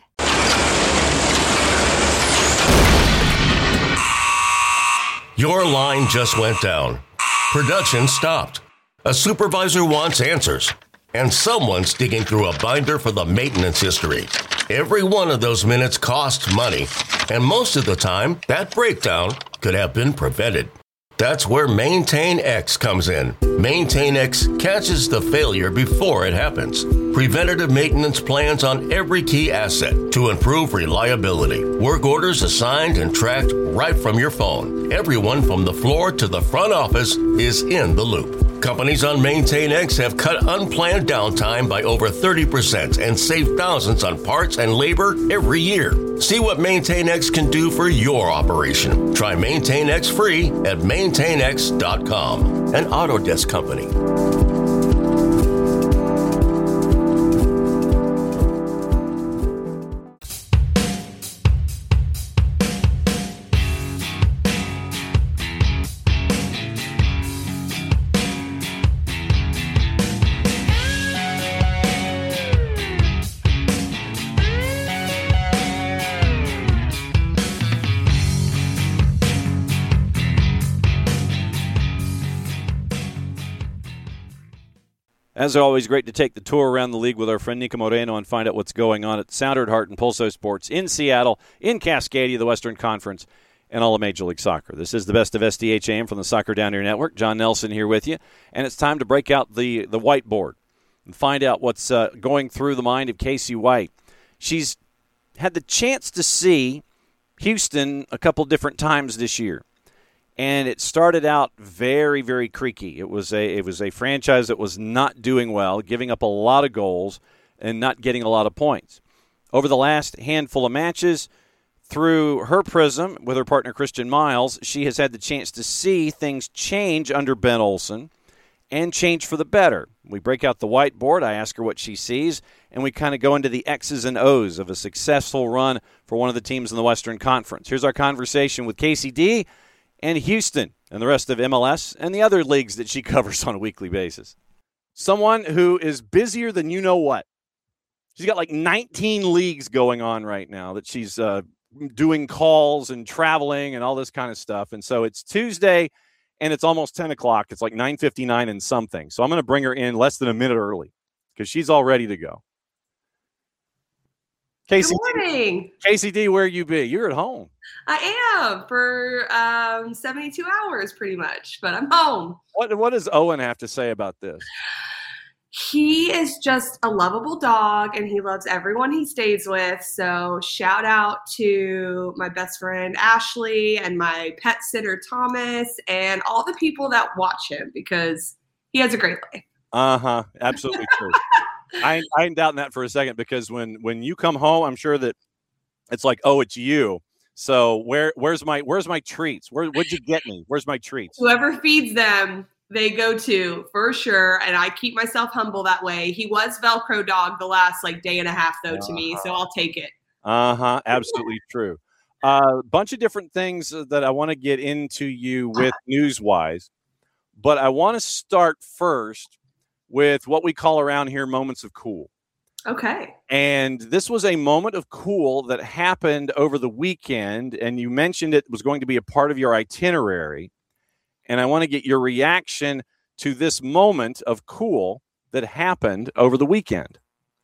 Your line just went down. Production stopped. A supervisor wants answers. And someone's digging through a binder for the maintenance history. Every one of those minutes costs money, and most of the time, that breakdown could have been prevented. That's where Maintain X comes in. Maintain X catches the failure before it happens. Preventative maintenance plans on every key asset to improve reliability. Work orders assigned and tracked right from your phone. Everyone from the floor to the front office is in the loop. Companies on Maintain X have cut unplanned downtime by over thirty percent and saved thousands on parts and labor every year. See what Maintain X can do for your operation. Try Maintain X free at maintain x dot com, an Autodesk company. As always, great to take the tour around the league with our friend Nico Moreno and find out what's going on at Sounder at Heart and Pulso Sports in Seattle, in Cascadia, the Western Conference, and all of Major League Soccer. This is the best of S D H A M from the Soccer Down Here Network. John Nelson here with you, and it's time to break out the, the whiteboard and find out what's uh, going through the mind of Casey White. She's had the chance to see Houston a couple different times this year. And it started out very, very creaky. It was a it was a franchise that was not doing well, giving up a lot of goals and not getting a lot of points. Over the last handful of matches, through her prism with her partner Christian Miles, she has had the chance to see things change under Ben Olsen and change for the better. We break out the whiteboard, I ask her what she sees, and we kind of go into the X's and O's of a successful run for one of the teams in the Western Conference. Here's our conversation with Casey D., and Houston, and the rest of M L S, and the other leagues that she covers on a weekly basis. Someone who is busier than you know what. She's got like nineteen leagues going on right now that she's uh, doing calls and traveling and all this kind of stuff. And so it's Tuesday, and it's almost ten o'clock. It's like nine fifty-nine and something. So I'm going to bring her in less than a minute early because she's all ready to go. Casey, Good morning. Casey D, where you be? You're at home. I am for um, seventy-two hours pretty much, but I'm home. What What does Owen have to say about this? He is just a lovable dog, and he loves everyone he stays with. So shout out to my best friend Ashley and my pet sitter Thomas and all the people that watch him because he has a great life. Uh-huh. Absolutely true. I, I ain't doubting that for a second because when, when you come home, I'm sure that it's like, oh, it's you. So where where's my where's my treats? Where would you get me? Where's my treats? Whoever feeds them, they go to for sure. And I keep myself humble that way. He was Velcro dog the last like day and a half though uh-huh. to me, so I'll take it. Uh-huh. Absolutely true. A uh, bunch of different things that I want to get into you with news-wise, but I want to start first with what we call around here moments of cool. Okay. And this was a moment of cool that happened over the weekend, and you mentioned it was going to be a part of your itinerary. And I want to get your reaction to this moment of cool that happened over the weekend.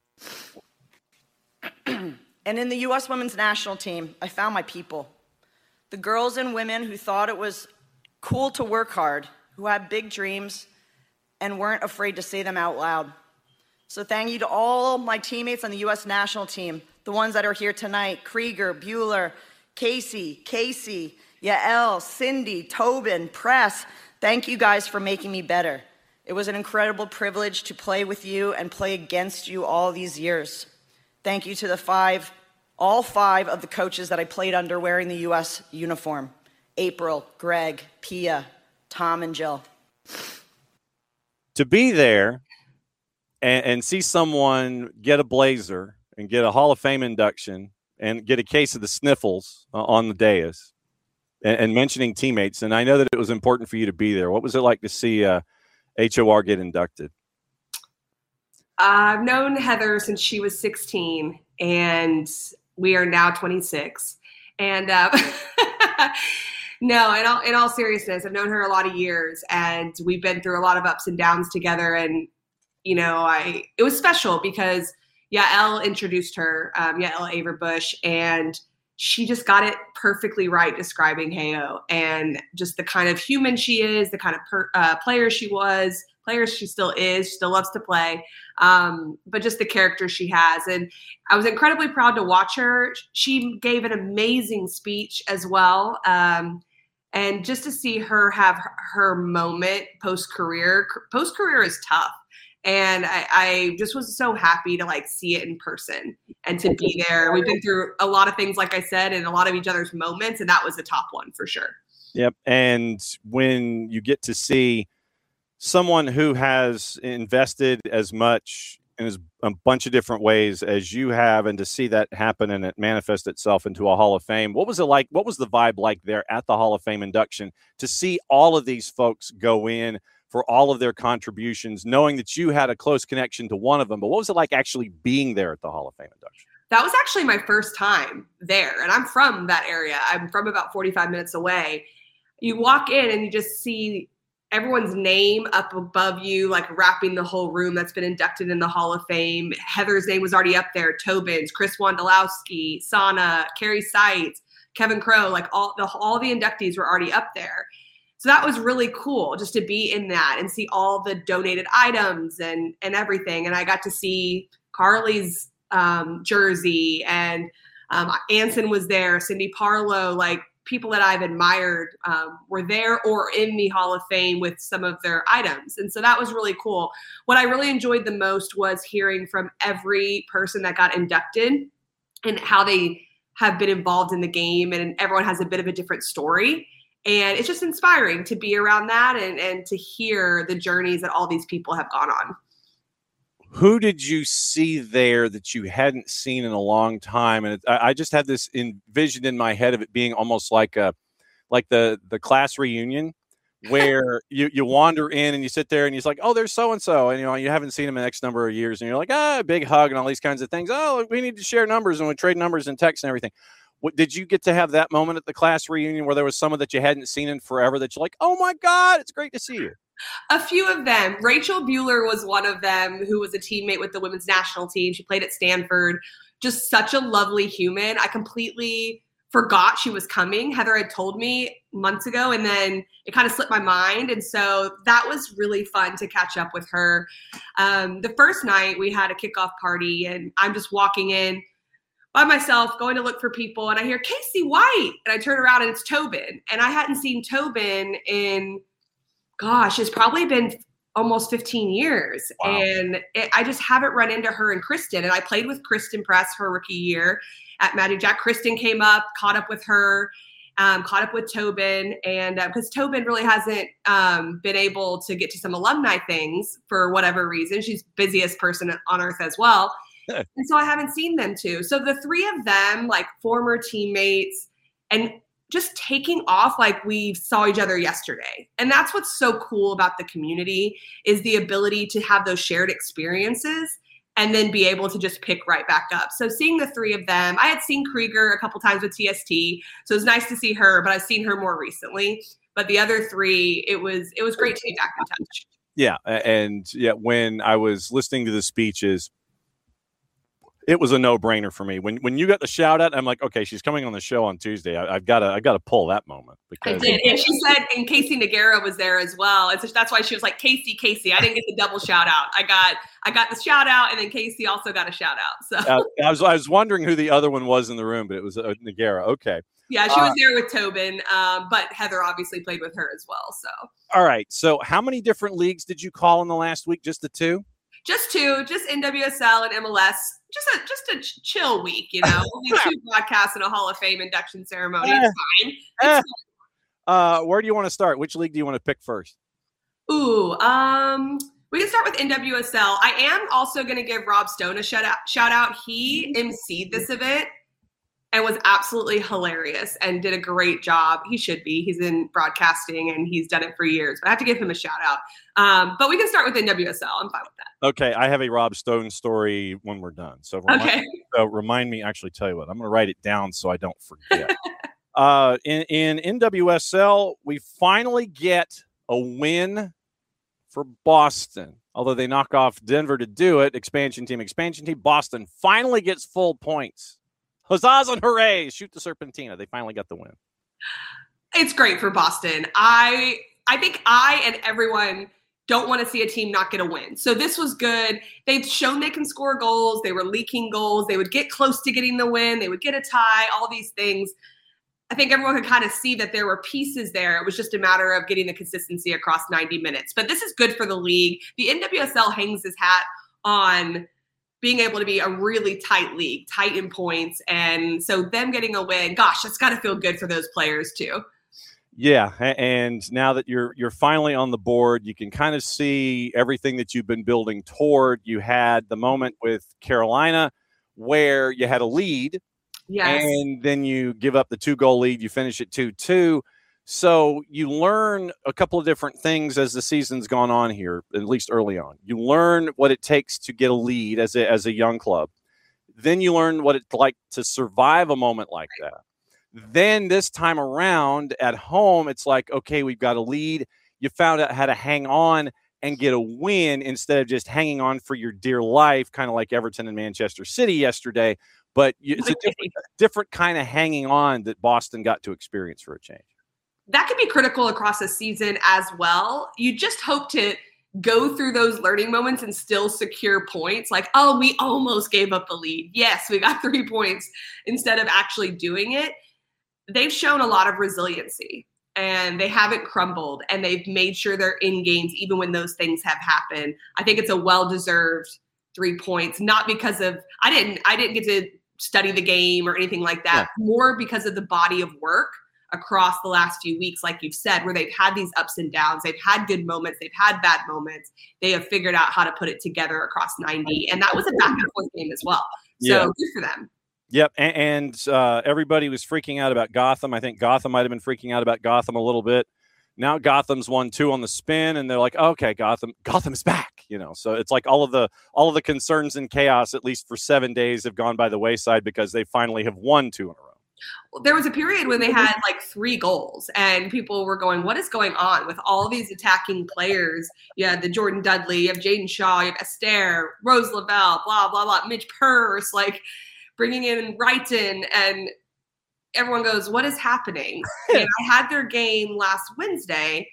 And in the U S women's national team, I found my people. The girls and women who thought it was cool to work hard, who had big dreams, and weren't afraid to say them out loud. So thank you to all my teammates on the U S national team, the ones that are here tonight, Krieger, Bueller, Casey, Casey, Yael, Cindy, Tobin, Press. Thank you guys for making me better. It was an incredible privilege to play with you and play against you all these years. Thank you to the five, all five of the coaches that I played under wearing the U S uniform. April, Greg, Pia, Tom, and Jill. To be there and, and see someone get a blazer and get a Hall of Fame induction and get a case of the sniffles uh, on the dais and, and mentioning teammates. And I know that it was important for you to be there. What was it like to see uh, H O R get inducted? I've known Heather since she was sixteen, and we are now twenty-six. And uh, no, in all, in all seriousness, I've known her a lot of years, and we've been through a lot of ups and downs together. And, you know, I it was special because Yael introduced her, um, Yael Averbush, and she just got it perfectly right describing Heyo and just the kind of human she is, the kind of per, uh, player she was, player she still is, she still loves to play, um, but just the character she has. And I was incredibly proud to watch her. She gave an amazing speech as well. Um, and just to see her have her moment post-career, post-career is tough. And I, I just was so happy to like see it in person and to be there. We've been through a lot of things, like I said, and a lot of each other's moments, and that was the top one for sure. Yep. And when you get to see someone who has invested as much in as a bunch of different ways as you have, and to see that happen and it manifest itself into a Hall of Fame, what was it like? What was the vibe like there at the Hall of Fame induction to see all of these folks go in for all of their contributions, knowing that you had a close connection to one of them? But what was it like actually being there at the Hall of Fame induction? That was actually my first time there. And I'm from that area. I'm from about forty-five minutes away. You walk in and you just see everyone's name up above you, like wrapping the whole room that's been inducted in the Hall of Fame. Heather's name was already up there. Tobin's, Chris Wondolowski, Sana, Carrie Seitz, Kevin Crowe, like all the, all the inductees were already up there. So that was really cool just to be in that and see all the donated items and, and everything. And I got to see Carly's um, jersey, and um, Anson was there, Cindy Parlow, like people that I've admired um, were there or in the Hall of Fame with some of their items. And so that was really cool. What I really enjoyed the most was hearing from every person that got inducted and how they have been involved in the game. And everyone has a bit of a different story. And it's just inspiring to be around that and, and to hear the journeys that all these people have gone on. Who did you see there that you hadn't seen in a long time? And it, I, I just had this envisioned in my head of it being almost like a, like the the class reunion, where you, you wander in and you sit there and you're like, oh, there's so and so, and you know you haven't seen him in X number of years, and you're like, ah, oh, big hug and all these kinds of things. Oh, we need to share numbers and we trade numbers and text and everything. What, did you get to have that moment at the class reunion where there was someone that you hadn't seen in forever that you're like, oh my God, it's great to see you? A few of them. Rachel Bueller was one of them, who was a teammate with the women's national team. She played at Stanford. Just such a lovely human. I completely forgot she was coming. Heather had told me months ago, and then it kind of slipped my mind. And so that was really fun to catch up with her. Um, the first night we had a kickoff party, and I'm just walking in by myself, going to look for people, and I hear Casey White, and I turn around and it's Tobin. And I hadn't seen Tobin in, gosh, it's probably been almost fifteen years. Wow. And it, I just haven't run into her and Kristen. And I played with Kristen Press her rookie year at Magic Jack. Kristen came up, caught up with her, um, caught up with Tobin. And because uh, Tobin really hasn't um, been able to get to some alumni things for whatever reason. She's busiest person on earth as well. And so I haven't seen them too. So the three of them, like former teammates, and just taking off like we saw each other yesterday. And that's what's so cool about the community, is the ability to have those shared experiences and then be able to just pick right back up. So seeing the three of them, I had seen Krieger a couple times with T S T, so it was nice to see her, but I've seen her more recently. But the other three, it was it was great to be back in touch. Yeah, and yeah, when I was listening to the speeches, it was a no-brainer for me. When when you got the shout out, I'm like, okay, she's coming on the show on Tuesday. I, I've got to I've got to pull that moment because I did. And she said, and Casey Nogueira was there as well. And so that's why she was like, Casey, Casey. I didn't get the double shout out. I got I got the shout out, and then Casey also got a shout out. So uh, I was I was wondering who the other one was in the room, but it was uh, Nogueira. Okay. Yeah, she uh, was there with Tobin, um, but Heather obviously played with her as well. So all right. So how many different leagues did you call in the last week? Just the two? Just two, just N W S L and M L S. Just a just a ch- chill week, you know. Only two broadcasts and a Hall of Fame induction ceremony. It's fine. It's Eh. fine. Uh, where do you want to start? Which league do you want to pick first? Ooh, um, we can start with N W S L. I am also going to give Rob Stone a shout out. Shout out. He emceed this event and was absolutely hilarious and did a great job. He should be. He's in broadcasting and he's done it for years. But I have to give him a shout out. Um, but we can start with N W S L. I'm fine with that. Okay, I have a Rob Stone story when we're done. So remind, Okay. so remind me. Actually, tell you what, I'm going to write it down so I don't forget. uh, in in N W S L, we finally get a win for Boston. Although they knock off Denver to do it, expansion team, expansion team. Boston finally gets full points. Huzzahs and hoorays! Shoot the Serpentina. They finally got the win. It's great for Boston. I I think I and everyone don't want to see a team not get a win. So this was good. They've shown they can score goals. They were leaking goals. They would get close to getting the win. They would get a tie, all these things. I think everyone could kind of see that there were pieces there. It was just a matter of getting the consistency across ninety minutes. But this is good for the league. The N W S L hangs his hat on being able to be a really tight league, tight in points. And so them getting a win, gosh, that's got to feel good for those players too. Yeah, and now that you're you're finally on the board, you can kind of see everything that you've been building toward. You had the moment with Carolina where you had a lead, yes, and then you give up the two-goal lead. You finish at two two. So you learn a couple of different things as the season's gone on here, at least early on. You learn what it takes to get a lead as a, as a young club. Then you learn what it's like to survive a moment like that. Then this time around at home, it's like, okay, we've got a lead. You found out how to hang on and get a win instead of just hanging on for your dear life, kind of like Everton and Manchester City yesterday. But it's a different, different kind of hanging on that Boston got to experience for a change. That could be critical across a season as well. You just hope to go through those learning moments and still secure points. Like, oh, we almost gave up the lead. Yes, we got three points instead of actually doing it. They've shown a lot of resiliency and they haven't crumbled and they've made sure they're in games even when those things have happened. I think it's a well-deserved three points, not because of, I didn't, I didn't get to study the game or anything like that, yeah. More because of the body of work across the last few weeks, like you've said, where they've had these ups and downs. They've had good moments. They've had bad moments. They have figured out how to put it together across ninety. And that was a back and forth game as well. So yeah. Good for them. Yep, and, and uh, everybody was freaking out about Gotham. I think Gotham might have been freaking out about Gotham a little bit. Now Gotham's won two on the spin, and they're like, okay, Gotham, Gotham's back. You know, so it's like all of the all of the concerns and chaos, at least for seven days, have gone by the wayside because they finally have won two in a row. Well, there was a period when they had like three goals, and people were going, "What is going on with all these attacking players?" You had the Jordan Dudley, you have Jaden Shaw, you have Esther, Rose Lavelle, blah blah blah, Midge Purse, like. Bringing in Wrighton, and everyone goes, what is happening? And I had their game last Wednesday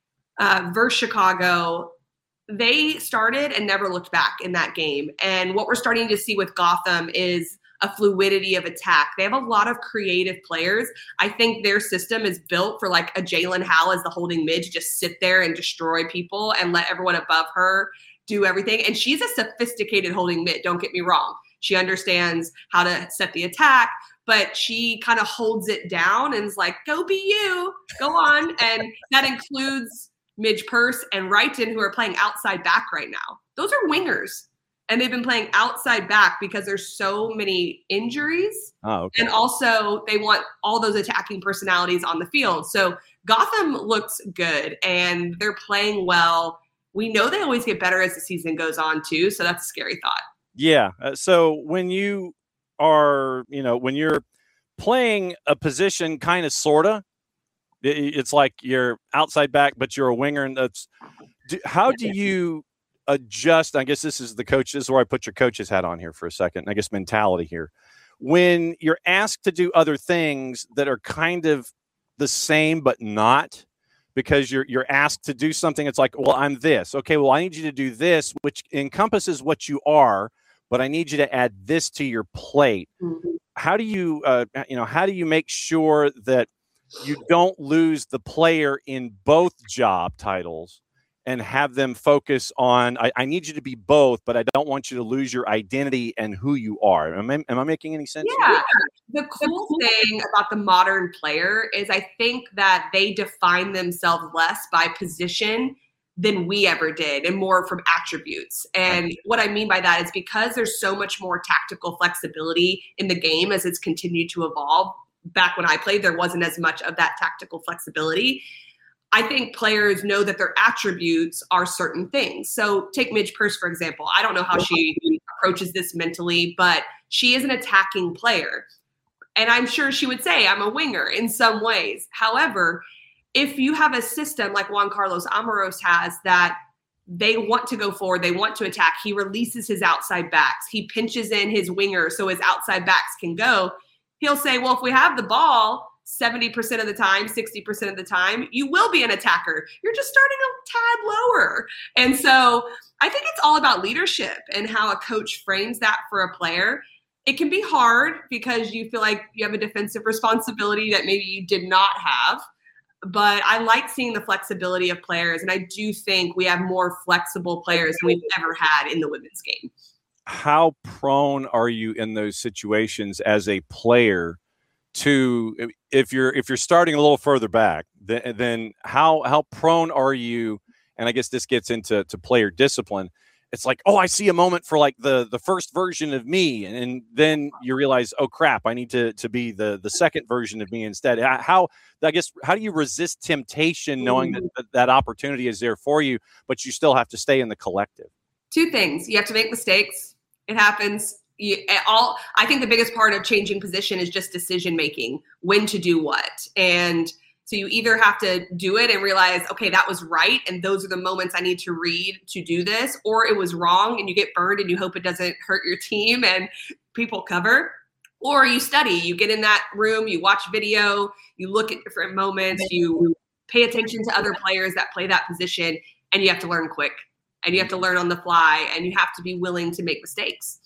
uh, versus Chicago. They started and never looked back in that game. And what we're starting to see with Gotham is a fluidity of attack. They have a lot of creative players. I think their system is built for like a Jalen Howell as the holding mid to just sit there and destroy people and let everyone above her do everything. And she's a sophisticated holding mid, don't get me wrong. She understands how to set the attack, but she kind of holds it down and is like, go be you, go on. And that includes Midge Purse and Wrighton, who are playing outside back right now. Those are wingers. And they've been playing outside back because there's so many injuries. Oh, okay. And also they want all those attacking personalities on the field. So Gotham looks good and they're playing well. We know they always get better as the season goes on too. So that's a scary thought. Yeah. Uh, so when you are, you know, when you're playing a position kind of sort of, it, it's like you're outside back, but you're a winger. And that's, do, how do you adjust? I guess this is the coach. This is where I put your coach's hat on here for a second. I guess mentality here. When you're asked to do other things that are kind of the same, but not, because you're you're asked to do something. It's like, well, I'm this. Okay, well, I need you to do this, which encompasses what you are, but I need you to add this to your plate. Mm-hmm. How do you, uh, you know, how do you make sure that you don't lose the player in both job titles and have them focus on, I, I need you to be both, but I don't want you to lose your identity and who you are. Am I, am I making any sense? Yeah. The cool thing about the modern player is I think that they define themselves less by position than we ever did and more from attributes. And what I mean by that is because there's so much more tactical flexibility in the game as it's continued to evolve. Back when I played, there wasn't as much of that tactical flexibility. I think players know that their attributes are certain things. So take Midge Purce, for example. I don't know how she approaches this mentally, but she is an attacking player. And I'm sure she would say, I'm a winger in some ways. However, if you have a system like Juan Carlos Amoros has that they want to go forward, they want to attack, he releases his outside backs, he pinches in his winger so his outside backs can go, he'll say, well, if we have the ball seventy percent of the time, sixty percent of the time, you will be an attacker. You're just starting a tad lower. And so I think it's all about leadership and how a coach frames that for a player. It can be hard because you feel like you have a defensive responsibility that maybe you did not have. But I like seeing the flexibility of players. And I do think we have more flexible players than we've ever had in the women's game. How prone are you in those situations as a player to, if you're if you're starting a little further back, then, then how how prone are you? And I guess this gets into to player discipline. It's like, oh, I see a moment for like the the first version of me, and, and then you realize, oh crap, I need to to be the the second version of me instead. How I guess how do you resist temptation, knowing that that, that opportunity is there for you, but you still have to stay in the collective? Two things: you have to make mistakes. It happens. You, all I think the biggest part of changing position is just decision making, when to do what. And so you either have to do it and realize, okay, that was right, and those are the moments I need to read to do this, or it was wrong and you get burned and you hope it doesn't hurt your team and people cover. Or you study, you get in that room, you watch video, you look at different moments, you pay attention to other players that play that position, and you have to learn quick and you have to learn on the fly and you have to be willing to make mistakes.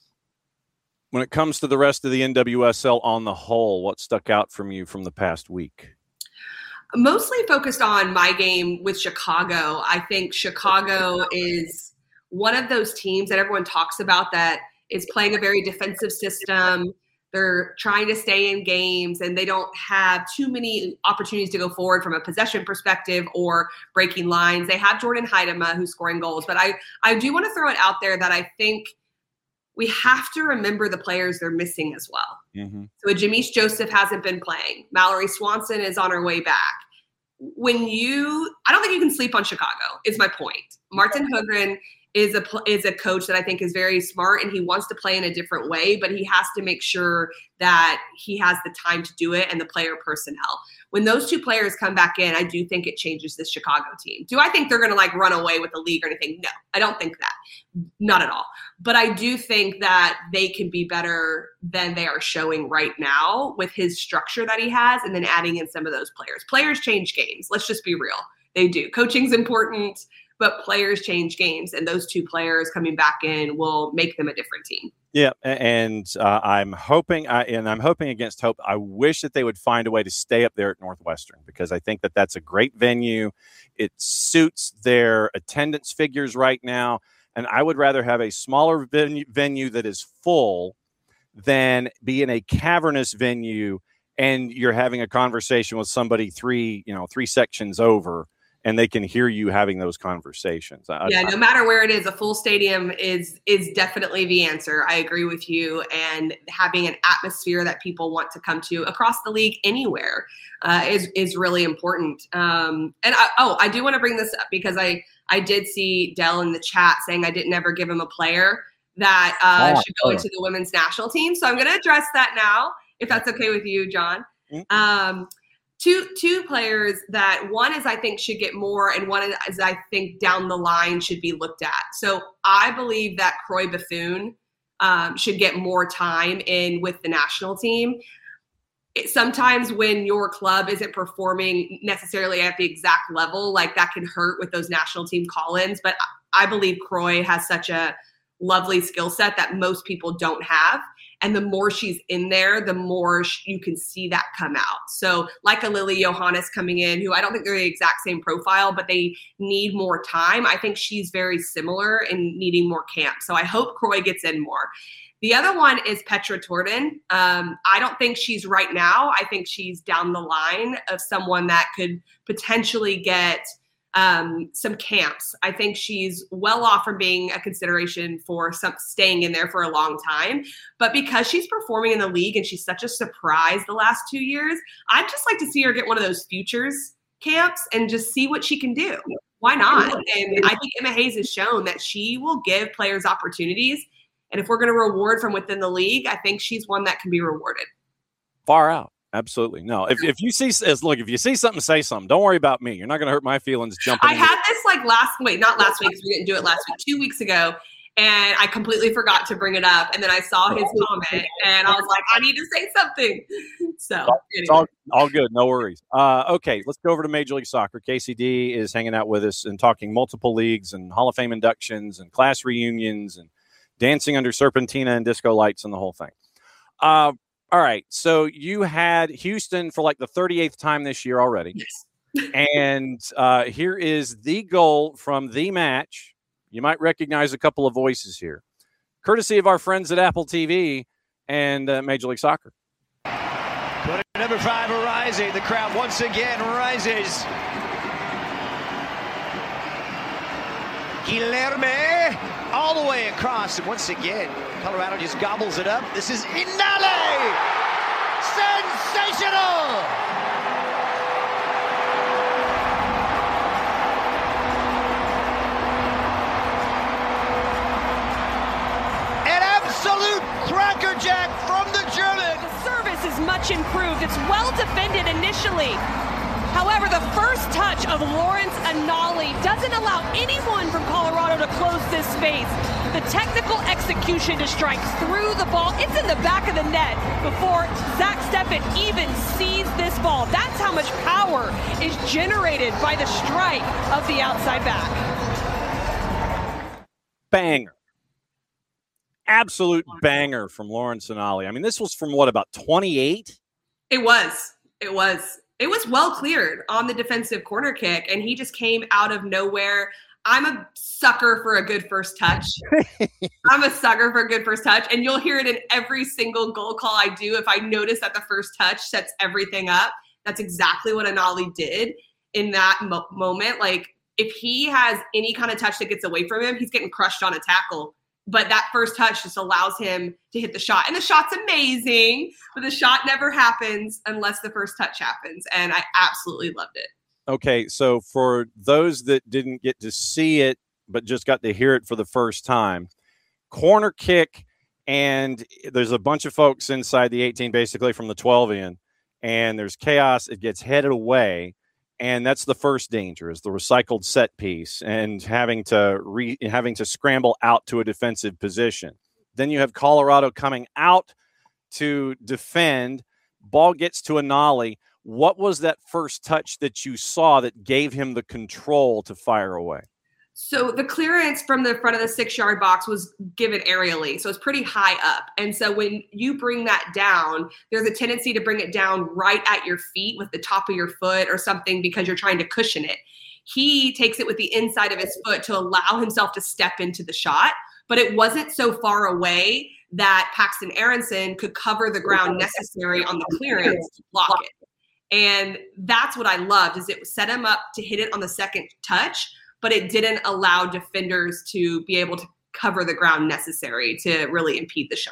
When it comes to the rest of the N W S L on the whole, what stuck out from you from the past week? Mostly focused on my game with Chicago. I think Chicago is one of those teams that everyone talks about that is playing a very defensive system. They're trying to stay in games and they don't have too many opportunities to go forward from a possession perspective or breaking lines. They have Jordan Heidema who's scoring goals, but I, I do want to throw it out there that I think we have to remember the players they're missing as well. Mm-hmm. So Jamise Joseph hasn't been playing. Mallory Swanson is on her way back. When you, I don't think you can sleep on Chicago, is my point. Martin Hugren is a is a coach that I think is very smart and he wants to play in a different way, but he has to make sure that he has the time to do it and the player personnel. When those two players come back in, I do think it changes this Chicago team. Do I think they're going to like run away with the league or anything? No, I don't think that. Not at all. But I do think that they can be better than they are showing right now with his structure that he has and then adding in some of those players. Players change games. Let's just be real. They do. Coaching's important, but players change games, and those two players coming back in will make them a different team. Yeah, and uh, I'm hoping, I, and I'm hoping against hope. I wish that they would find a way to stay up there at Northwestern because I think that that's a great venue. It suits their attendance figures right now, and I would rather have a smaller venue, venue that is full than be in a cavernous venue and you're having a conversation with somebody three, you know, three sections over. And they can hear you having those conversations. Yeah, no matter where it is, a full stadium is is definitely the answer. I agree with you. And having an atmosphere that people want to come to across the league anywhere uh, is is really important. Um, and I, oh, I do want to bring this up because I I did see Dell in the chat saying I didn't ever give him a player. that uh, oh, should go oh. into the women's national team. So I'm going to address that now, if that's okay with you, John. Mm-hmm. Um, two two players that one is I think should get more, and one is I think down the line should be looked at. So I believe that Croix Bethune um, should get more time in with the national team. It, sometimes when your club isn't performing necessarily at the exact level, like that can hurt with those national team call-ins. But I believe Croix has such a lovely skill set that most people don't have. And the more she's in there, the more sh- you can see that come out. So like a Lily Johannes coming in, who I don't think they're the exact same profile, but they need more time. I think she's very similar in needing more camp. So I hope Croix gets in more. The other one is Petra Torden. Um, I don't think she's right now. I think she's down the line of someone that could potentially get Um, some camps. I think she's well off from being a consideration for some staying in there for a long time. But because she's performing in the league and she's such a surprise the last two years, I'd just like to see her get one of those futures camps and just see what she can do. Why not? And I think Emma Hayes has shown that she will give players opportunities. And if we're going to reward from within the league, I think she's one that can be rewarded. Far out. Absolutely. No, if if you see, as look, if you see something, say something. Don't worry about me. You're not going to hurt my feelings jumping. I had this like last, wait, not last week because we didn't do it last week, two weeks ago. And I completely forgot to bring it up. And then I saw his comment and I was like, I need to say something. So it's all, all good. No worries. Uh, okay, let's go over to Major League Soccer. K C D is hanging out with us and talking multiple leagues and Hall of Fame inductions and class reunions and dancing under Serpentina and disco lights and the whole thing. Uh, All right, so you had Houston for like the thirty-eighth time this year already. Yes. And uh, here is the goal from the match. You might recognize a couple of voices here, courtesy of our friends at Apple T V and uh, Major League Soccer. But number five, Arise. The crowd once again rises. Guilherme all the way across. And once again, Colorado just gobbles it up. This is Inale! Sensational! An absolute crackerjack from the German. The service is much improved. It's well defended initially. However, the first touch of Lawrence Anali doesn't allow anyone from Colorado to close this space. The technical execution to strike through the ball. It's in the back of the net before Zach Steffen even sees this ball. That's how much power is generated by the strike of the outside back. Banger. Absolute banger from Lawrence Anali. I mean, this was from what, about twenty-eight? It was. It was. It was well cleared on the defensive corner kick, and he just came out of nowhere. I'm a sucker for a good first touch. I'm a sucker for a good first touch, and you'll hear it in every single goal call I do. If I notice that the first touch sets everything up, that's exactly what Anali did in that mo- moment. Like, if he has any kind of touch that gets away from him, he's getting crushed on a tackle. But that first touch just allows him to hit the shot. And the shot's amazing, but the shot never happens unless the first touch happens. And I absolutely loved it. Okay, so for those that didn't get to see it, but just got to hear it for the first time, corner kick, and there's a bunch of folks inside the eighteen, basically from the twelve in, and there's chaos. It gets headed away. And that's the first danger, is the recycled set piece and having to re, having to scramble out to a defensive position. Then you have Colorado coming out to defend. Ball gets to Anali. What was that first touch that you saw that gave him the control to fire away? So the clearance from the front of the six-yard box was given aerially, so it's pretty high up. And so when you bring that down, there's a tendency to bring it down right at your feet with the top of your foot or something because you're trying to cushion it. He takes it with the inside of his foot to allow himself to step into the shot, but it wasn't so far away that Paxton Aronson could cover the ground necessary on the clearance to block it. And that's what I loved, is it set him up to hit it on the second touch, but it didn't allow defenders to be able to cover the ground necessary to really impede the shot.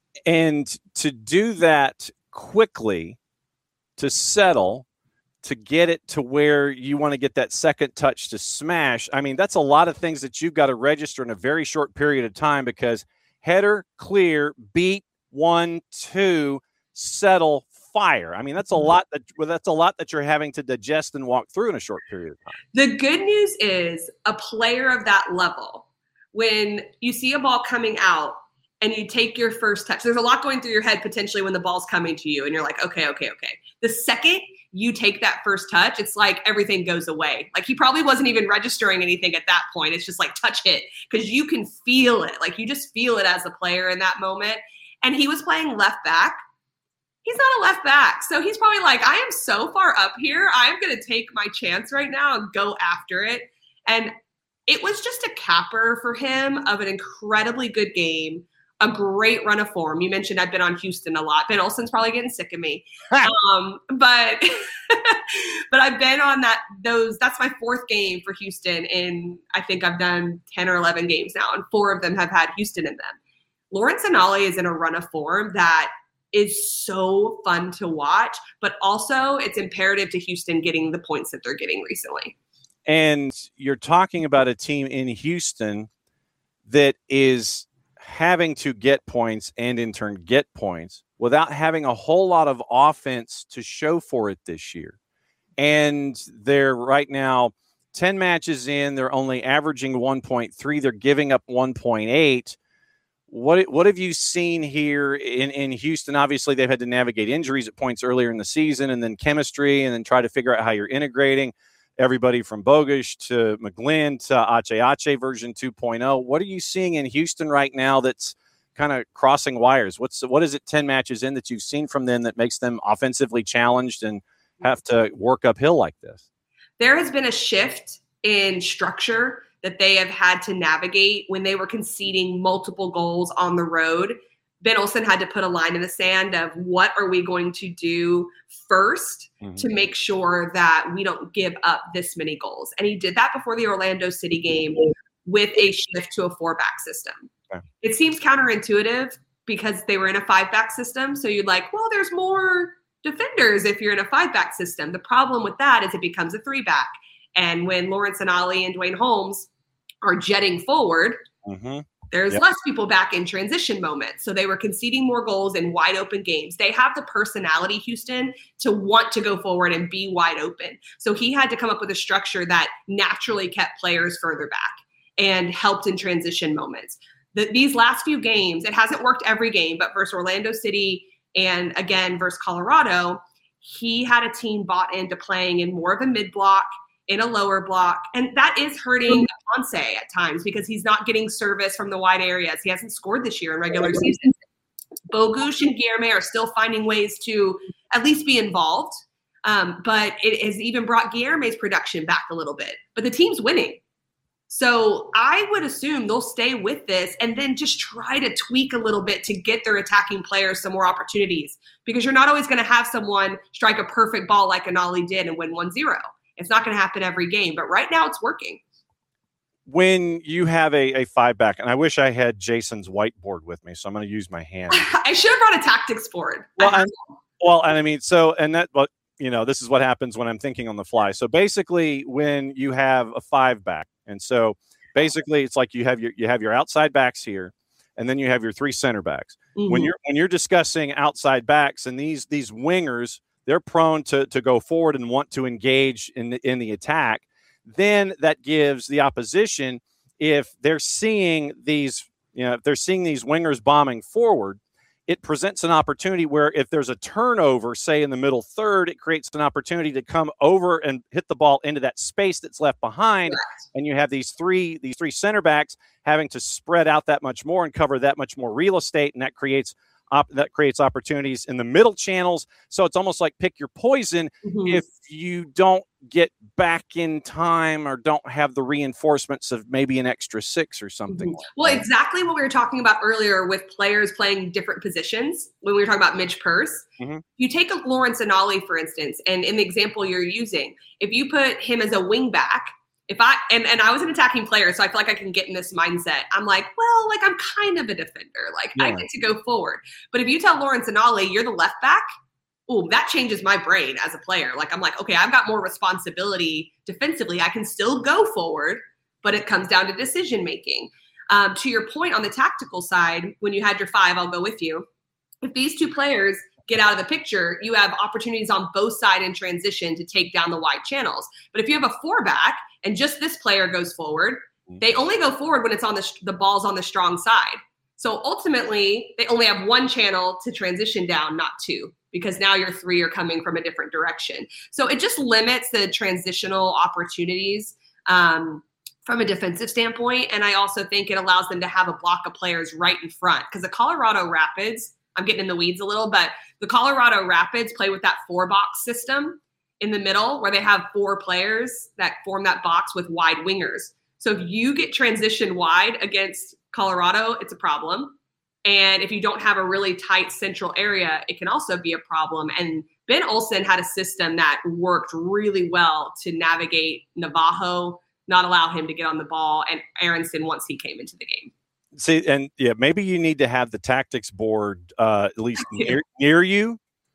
And to do that quickly, to settle, to get it to where you want to get that second touch to smash, I mean, that's a lot of things that you've got to register in a very short period of time, because header, clear, beat, one, two, settle, fire. I mean, that's a lot that well, that's a lot that you're having to digest and walk through in a short period of time. The good news is a player of that level, when you see a ball coming out and you take your first touch, there's a lot going through your head potentially when the ball's coming to you and you're like, okay, okay, okay. The second you take that first touch, it's like everything goes away. Like he probably wasn't even registering anything at that point. It's just like touch hit because you can feel it. Like you just feel it as a player in that moment. And he was playing left back. He's not a left back. So he's probably like, I am so far up here. I'm going to take my chance right now and go after it. And it was just a capper for him of an incredibly good game, a great run of form. You mentioned I've been on Houston a lot. Ben Olsen's probably getting sick of me. um, but but I've been on that those. That's my fourth game for Houston. And I think I've done ten or eleven games now. And four of them have had Houston in them. Lawrence Anali is in a run of form that is so fun to watch, but also it's imperative to Houston getting the points that they're getting recently. And you're talking about a team in Houston that is having to get points and in turn get points without having a whole lot of offense to show for it this year. And they're right now ten matches in, they're only averaging one point three, they're giving up one point eight. What what have you seen here in, in Houston? Obviously, they've had to navigate injuries at points earlier in the season and then chemistry and then try to figure out how you're integrating everybody from Bogusz to McGlynn to Ache Ache version two point oh. What are you seeing in Houston right now that's kind of crossing wires? What's What is it ten matches in that you've seen from them that makes them offensively challenged and have to work uphill like this? There has been a shift in structure that they have had to navigate when they were conceding multiple goals on the road. Ben Olsen had to put a line in the sand of what are we going to do first mm-hmm. to make sure that we don't give up this many goals. And he did that before the Orlando City game with a shift to a four-back system. Okay. It seems counterintuitive because they were in a five-back system. So you're like, well, there's more defenders if you're in a five-back system. The problem with that is it becomes a three-back. And when Lawrence Anali and Dwayne Holmes are jetting forward, mm-hmm. there's yep. less people back in transition moments. So they were conceding more goals in wide open games. They have the personality, Houston, to want to go forward and be wide open. So he had to come up with a structure that naturally kept players further back and helped in transition moments. The, these last few games, it hasn't worked every game, but versus Orlando City and again versus Colorado, he had a team bought into playing in more of a mid-block, in a lower block. And that is hurting Ponce at times because he's not getting service from the wide areas. He hasn't scored this year in regular season. Bogusz and Guilherme are still finding ways to at least be involved. Um, but it has even brought Guilherme's production back a little bit. But the team's winning. So I would assume they'll stay with this and then just try to tweak a little bit to get their attacking players some more opportunities. Because you're not always going to have someone strike a perfect ball like Anali did and win one zero. It's not going to happen every game, but right now it's working. When you have a, a five back, and I wish I had Jason's whiteboard with me, so I'm going to use my hand. I should have brought a tactics board. Well, and, well, and I mean, so, and that, but you know, this is what happens when I'm thinking on the fly. So basically when you have a five back, and so basically it's like you have your, you have your outside backs here, and then you have your three center backs. Mm-hmm. When you're, when you're discussing outside backs and these, these wingers, they're prone to, to go forward and want to engage in the, in the attack. Then that gives the opposition, if they're seeing these, you know, if they're seeing these wingers bombing forward, it presents an opportunity where if there's a turnover, say in the middle third, it creates an opportunity to come over and hit the ball into that space that's left behind. Right. And you have these three, these three center backs having to spread out that much more and cover that much more real estate. And that creates Op- that creates opportunities in the middle channels. So it's almost like pick your poison. Mm-hmm. If you don't get back in time or don't have the reinforcements of maybe an extra six or something. Mm-hmm. Well, exactly what we were talking about earlier with players playing different positions when we were talking about Midge Purse. Mm-hmm. You take a Lawrence Anali, for instance, and in the example you're using, if you put him as a wing back, If I and, and I was an attacking player, so I feel like I can get in this mindset. I'm like, well, like I'm kind of a defender. Like yeah. I get to go forward. But if you tell Lawrence Anali you're the left back, oh, that changes my brain as a player. Like I'm like, okay, I've got more responsibility defensively. I can still go forward, but it comes down to decision making. Um, to your point on the tactical side, when you had your five, I'll go with you. If these two players get out of the picture, you have opportunities on both sides in transition to take down the wide channels. But if you have a four back and just this player goes forward, they only go forward when it's on the, the ball's on the strong side. So ultimately, they only have one channel to transition down, not two, because now your three are coming from a different direction. So it just limits the transitional opportunities um, from a defensive standpoint. And I also think it allows them to have a block of players right in front, because the Colorado Rapids, I'm getting in the weeds a little, but the Colorado Rapids play with that four box system in the middle where they have four players that form that box with wide wingers. So if you get transition wide against Colorado, it's a problem. And if you don't have a really tight central area, it can also be a problem. And Ben Olsen had a system that worked really well to navigate Navajo, not allow him to get on the ball, and Aronson once he came into the game. See, and yeah, maybe you need to have the tactics board uh, at least near, near you.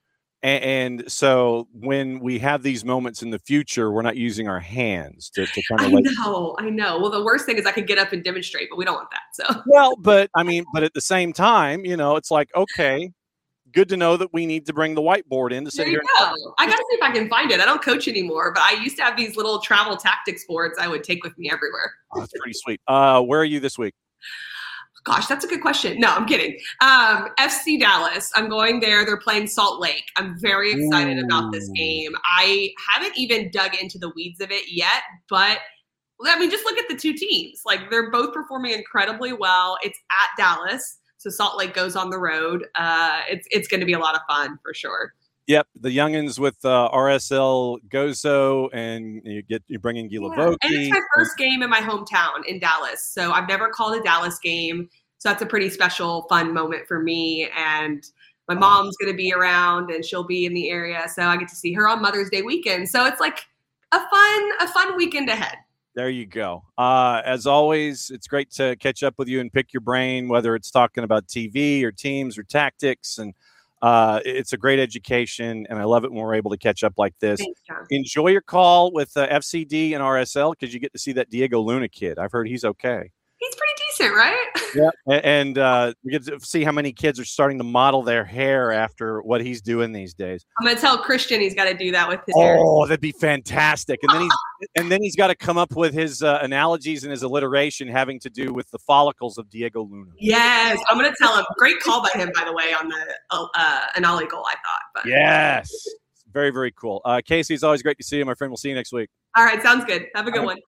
And, and so when we have these moments in the future, we're not using our hands to, to kind of I like. know, I know. Well, the worst thing is I could get up and demonstrate, but we don't want that. So well, but I mean, but at the same time, you know, it's like, okay, good to know that we need to bring the whiteboard in to sit there you here. Go. I got to see if I can find it. I don't coach anymore, but I used to have these little travel tactics boards I would take with me everywhere. Oh, that's pretty sweet. Uh, where are you this week? Gosh, that's a good question. No, I'm kidding. Um, F C Dallas. I'm going there. They're playing Salt Lake. I'm very excited Ooh. about this game. I haven't even dug into the weeds of it yet, but I mean, just look at the two teams. Like, they're both performing incredibly well. It's at Dallas, so Salt Lake goes on the road. Uh, it's it's going to be a lot of fun for sure. Yep, the youngins with uh, R S L Gozo, and you get you bring in Gila Voki. And it's my first game in my hometown in Dallas, so I've never called a Dallas game. So that's a pretty special, fun moment for me. And my mom's going to be around, and she'll be in the area, so I get to see her on Mother's Day weekend. So it's like a fun a fun weekend ahead. There you go. Uh, as always, it's great to catch up with you and pick your brain, whether it's talking about T V or teams or tactics, and. Uh, it's a great education, and I love it when we're able to catch up like this. Thanks, John. Enjoy your call with uh, F C D and R S L, because you get to see that Diego Luna kid. I've heard he's okay. He's pretty decent, right? Yeah, and uh, we get to see how many kids are starting to model their hair after what he's doing these days. I'm going to tell Christian he's got to do that with his hair. Oh, that'd be fantastic. And then he's and then he's got to come up with his uh, analogies and his alliteration having to do with the follicles of Diego Luna. Yes, I'm going to tell him. Great call by him, by the way, on the uh, Anali goal, I thought. But. Yes. Very, very cool. Uh, Casey, it's always great to see you, my friend. We'll see you next week. All right, sounds good. Have a good one.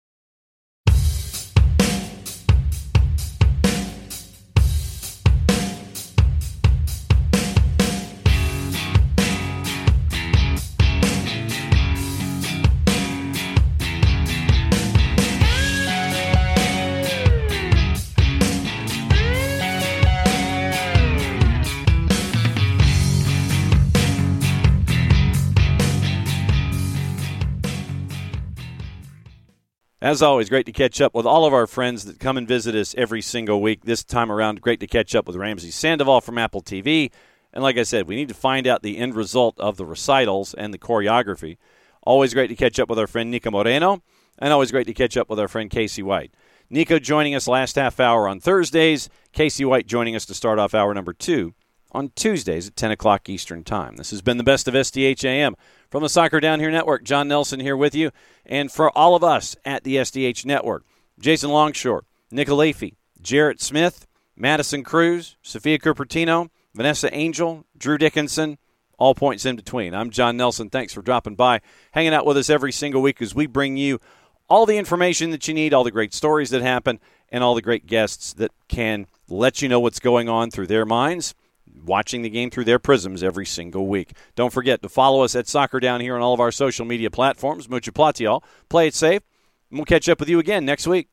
As always, great to catch up with all of our friends that come and visit us every single week. This time around, great to catch up with Ramsey Sandoval from Apple T V. And like I said, we need to find out the end result of the recitals and the choreography. Always great to catch up with our friend Nico Moreno, and always great to catch up with our friend Casey White. Nico joining us last half hour on Thursdays, Casey White joining us to start off hour number two on Tuesdays at ten o'clock Eastern Time. This has been the best of S D H A M. From the Soccer Down Here Network, John Nelson here with you. And for all of us at the S D H Network, Jason Longshore, Nick Alafie, Jarrett Smith, Madison Cruz, Sophia Cupertino, Vanessa Angel, Drew Dickinson, all points in between. I'm John Nelson. Thanks for dropping by, hanging out with us every single week as we bring you all the information that you need, all the great stories that happen, and all the great guests that can let you know what's going on through their minds, watching the game through their prisms every single week. Don't forget to follow us at Soccer Down Here on all of our social media platforms. Mucho platial. Play it safe. And we'll catch up with you again next week.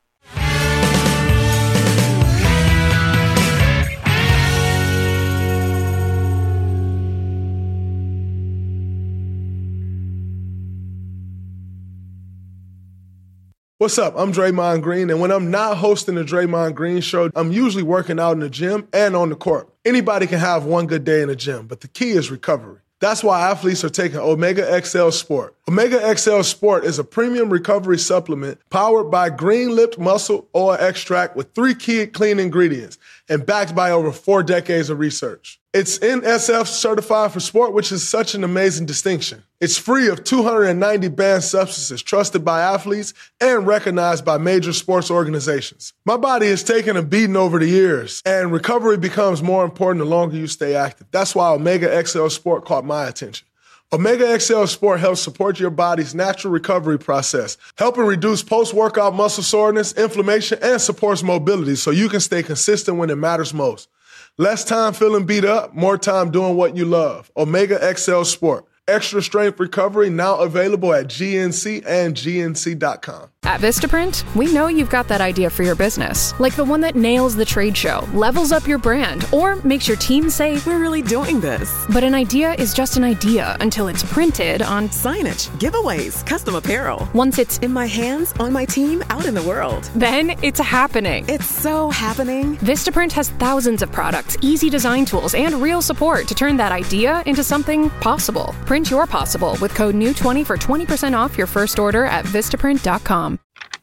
What's up? I'm Draymond Green, and when I'm not hosting the Draymond Green Show, I'm usually working out in the gym and on the court. Anybody can have one good day in the gym, but the key is recovery. That's why athletes are taking Omega X L Sport. Omega X L Sport is a premium recovery supplement powered by green-lipped muscle oil extract with three key clean ingredients and backed by over four decades of research. It's N S F certified for sport, which is such an amazing distinction. It's free of two hundred ninety banned substances trusted by athletes and recognized by major sports organizations. My body has taken a beating over the years, and recovery becomes more important the longer you stay active. That's why Omega X L Sport caught my attention. Omega X L Sport helps support your body's natural recovery process, helping reduce post-workout muscle soreness, inflammation, and supports mobility so you can stay consistent when it matters most. Less time feeling beat up, more time doing what you love. Omega X L Sport. Extra strength recovery now available at G N C and G N C dot com. At Vistaprint, we know you've got that idea for your business, like the one that nails the trade show, levels up your brand, or makes your team say, we're really doing this. But an idea is just an idea until it's printed on signage, giveaways, custom apparel. Once it's in my hands, on my team, out in the world. Then it's happening. It's so happening. Vistaprint has thousands of products, easy design tools, and real support to turn that idea into something possible. Print your possible with code N E W twenty for twenty percent off your first order at Vistaprint dot com.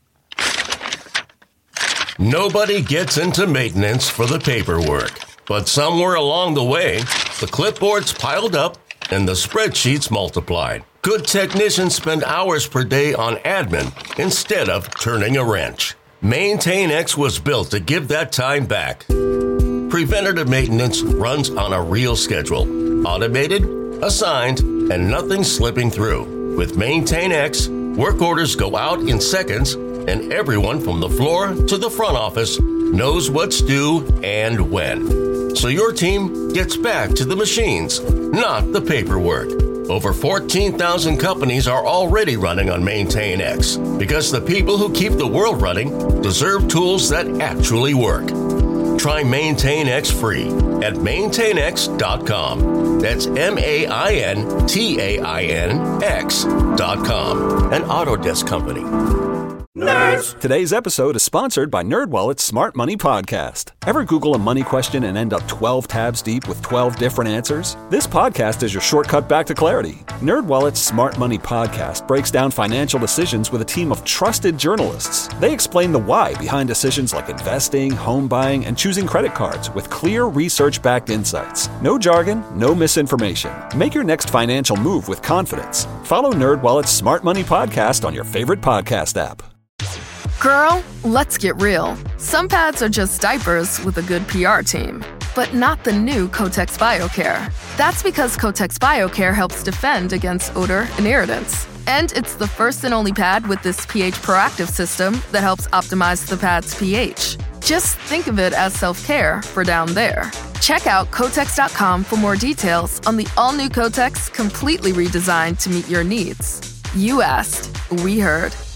Nobody gets into maintenance for the paperwork, but somewhere along the way, the clipboards piled up and the spreadsheets multiplied. Good technicians spend hours per day on admin instead of turning a wrench. MaintainX was built to give that time back. Preventative maintenance runs on a real schedule, automated, assigned, and nothing slipping through. With MaintainX, work orders go out in seconds, and everyone from the floor to the front office knows what's due and when. So your team gets back to the machines, not the paperwork. Over fourteen thousand companies are already running on MaintainX because the people who keep the world running deserve tools that actually work. Try MaintainX free at maintain x dot com. That's M A I N T A I N X dot com. An Autodesk company. Nerds! Today's episode is sponsored by NerdWallet's Smart Money Podcast. Ever Google a money question and end up twelve tabs deep with twelve different answers? This podcast is your shortcut back to clarity. NerdWallet's Smart Money Podcast breaks down financial decisions with a team of trusted journalists. They explain the why behind decisions like investing, home buying, and choosing credit cards with clear research-backed insights. No jargon, no misinformation. Make your next financial move with confidence. Follow NerdWallet's Smart Money Podcast on your favorite podcast app. Girl, let's get real. Some pads are just diapers with a good P R team, but not the new Kotex BioCare. That's because Kotex BioCare helps defend against odor and irritants. And it's the first and only pad with this pH proactive system that helps optimize the pad's pH. Just think of it as self-care for down there. Check out Kotex dot com for more details on the all-new Kotex, completely redesigned to meet your needs. You asked, we heard.